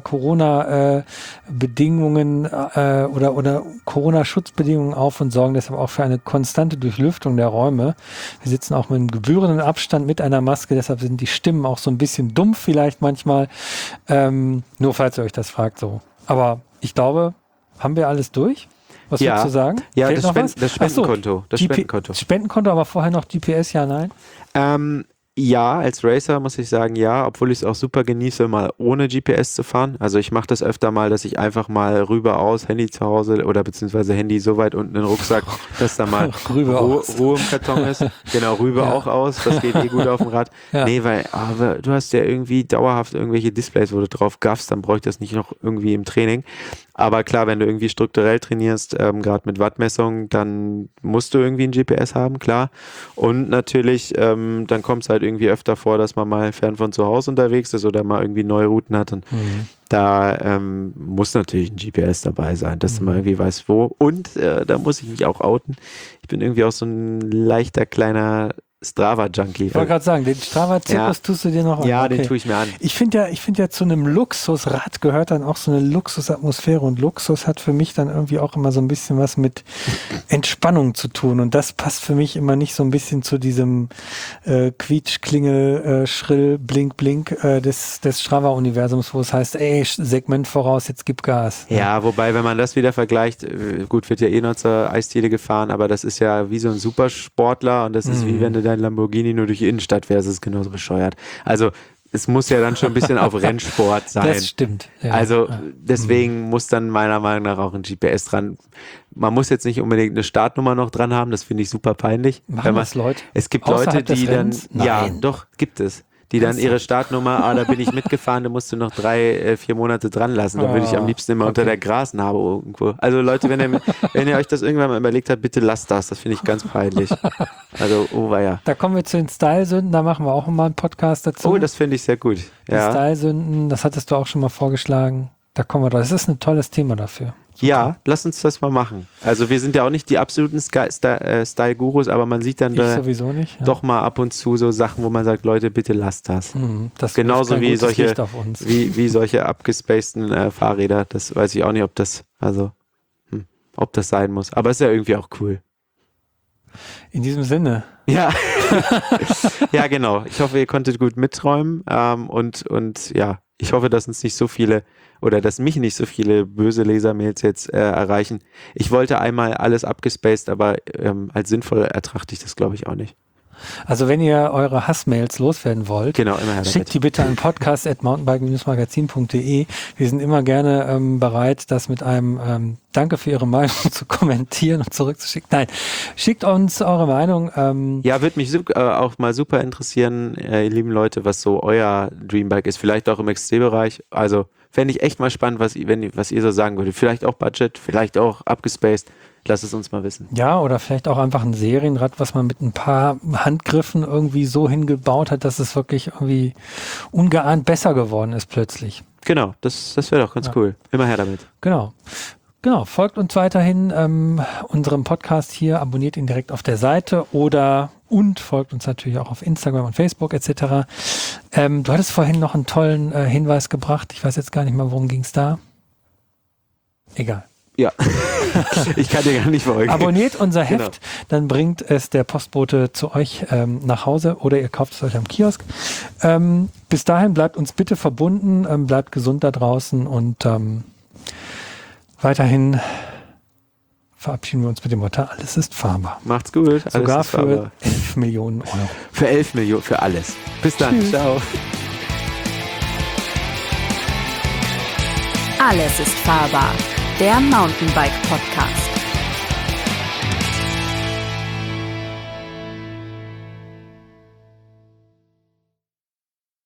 Corona-Bedingungen äh, oder, oder Corona-Schutzbedingungen auf und sorgen deshalb auch für eine konstante Durchlüftung der Räume. Wir sitzen auch mit einem gebührenden Abstand mit einer Maske, deshalb sind die Stimmen auch so ein bisschen dumpf vielleicht manchmal. Ähm, nur falls ihr euch das fragt, so. Aber ich glaube, Haben wir alles durch? Was Ja. würdest du sagen? Ja, Fehlt das, noch Spend, was? das Ach so, Spendenkonto. Das G P Spendenkonto. Spendenkonto, aber vorher noch G P S, ja, nein? Ähm, ja, als Racer muss ich sagen, ja, obwohl ich es auch super genieße, mal ohne G P S zu fahren. Also ich mache das öfter mal, dass ich einfach mal rüber aus, Handy zu Hause oder beziehungsweise Handy so weit unten in den Rucksack, dass da mal Rüber Ruhe, aus. Ruhe im Karton ist. Genau, rüber Ja. auch aus, das geht eh gut auf dem Rad. Ja. Nee, weil aber du hast ja irgendwie dauerhaft irgendwelche Displays, wo du drauf gaffst, dann brauche ich das nicht noch irgendwie im Training. Aber klar, wenn du irgendwie strukturell trainierst, ähm, gerade mit Wattmessung, dann musst du irgendwie ein G P S haben, klar. Und natürlich, ähm, dann kommt es halt irgendwie öfter vor, dass man mal fern von zu Hause unterwegs ist oder mal irgendwie neue Routen hat. Und Mhm. da ähm, muss natürlich ein G P S dabei sein, dass Mhm. du mal irgendwie weißt, wo. Und äh, da muss ich mich auch outen. Ich bin irgendwie auch so ein leichter kleiner Strava-Junkie. Ich wollte gerade sagen, den Strava-Zirkus Ja. tust du dir noch an. Ja, Okay. den tue ich mir an. Ich finde ja, ich finde ja, zu einem Luxusrad gehört dann auch so eine Luxusatmosphäre, und Luxus hat für mich dann irgendwie auch immer so ein bisschen was mit Entspannung zu tun, und das passt für mich immer nicht so ein bisschen zu diesem äh, Quietsch, Klingel, äh, Schrill, Blink, Blink äh, des, des Strava-Universums, wo es heißt, ey, Segment voraus, jetzt gib Gas. Ja, wobei, wenn man das wieder vergleicht, äh, gut, wird ja eh noch zur Eisdiele gefahren, aber das ist ja wie so ein Supersportler, und das ist Mhm. wie wenn du dein Lamborghini nur durch die Innenstadt fährst, das ist genauso bescheuert. Also es muss ja dann schon ein bisschen auf Rennsport sein. Das stimmt. Ja. Also Ja. deswegen muss dann meiner Meinung nach auch ein G P S dran. Man muss jetzt nicht unbedingt eine Startnummer noch dran haben, das finde ich super peinlich. Machen Wenn man, das Leute? es gibt Leute, Außerhalb des die dann, Rennens? ja, Nein. doch, gibt es. Die dann ihre Startnummer, ah, da bin ich mitgefahren, da musst du noch drei, äh, vier Monate dran lassen. Da würde ich am liebsten immer Ah, unter okay. der Grasnarbe irgendwo. Also Leute, wenn ihr, wenn ihr euch das irgendwann mal überlegt habt, bitte lasst das. Das finde ich ganz peinlich. Also, oh weia. Da kommen wir zu den Style-Sünden, da machen wir auch mal einen Podcast dazu. Oh, das finde ich sehr gut. Die Ja. Style-Sünden, das hattest du auch schon mal vorgeschlagen. Da kommen wir drauf. Das ist ein tolles Thema dafür. Ja, lass uns das mal machen. Also wir sind ja auch nicht die absoluten Sky- Sta- äh, Style-Gurus, aber man sieht dann Ich da sowieso nicht. Ja. doch mal ab und zu so Sachen, wo man sagt, Leute, bitte lasst das. Mhm, das Genauso wirft kein wie gutes solche, Licht auf uns. wie, wie solche abgespaceden äh, Fahrräder. Das weiß ich auch nicht, ob das, also, hm, ob das sein muss. Aber ist ja irgendwie auch cool. In diesem Sinne. Ja, ja, genau. Ich hoffe, ihr konntet gut mitträumen ähm, und, und ja, ich hoffe, dass uns nicht so viele oder dass mich nicht so viele böse Lesermails jetzt äh, erreichen. Ich wollte einmal alles abgespaced, aber ähm, als sinnvoll ertrachte ich das, glaube ich, auch nicht. Also wenn ihr eure Hassmails loswerden wollt, Genau, immer her schickt damit. die bitte an podcast at mountainbike magazin punkt de. Wir sind immer gerne ähm, bereit, das mit einem ähm, Danke für Ihre Meinung zu kommentieren und zurückzuschicken. Nein, schickt uns eure Meinung. Ähm, Ja, würde mich su- äh, auch mal super interessieren, äh, ihr lieben Leute, was so euer Dreambike ist. Vielleicht auch im X C-Bereich. Also fände ich echt mal spannend, was, ihr- wenn, ihr- was ihr so sagen würdet. Vielleicht auch Budget, vielleicht auch abgespaced. Lasst es uns mal wissen. Ja, oder vielleicht auch einfach ein Serienrad, was man mit ein paar Handgriffen irgendwie so hingebaut hat, dass es wirklich irgendwie ungeahnt besser geworden ist plötzlich. Genau, das, das wäre doch ganz Ja. cool. Immer her damit. Genau. Genau, folgt uns weiterhin ähm, unserem Podcast hier, abonniert ihn direkt auf der Seite oder und folgt uns natürlich auch auf Instagram und Facebook et cetera. Ähm, du hattest vorhin noch einen tollen äh, Hinweis gebracht. Ich weiß jetzt gar nicht mehr, worum ging es da. Egal. Ja, ich kann dir gar nicht folgen. Abonniert unser Heft, Genau. dann bringt es der Postbote zu euch ähm, nach Hause oder ihr kauft es euch am Kiosk. Ähm, bis dahin bleibt uns bitte verbunden, ähm, bleibt gesund da draußen und ähm, weiterhin verabschieden wir uns mit dem Motto, alles ist fahrbar. Macht's gut. Alles Sogar ist für fahrbar. elf Millionen Euro. Für elf Millionen, für alles. Bis dann. Tschüss. Ciao. Alles ist fahrbar. Der Mountainbike Podcast.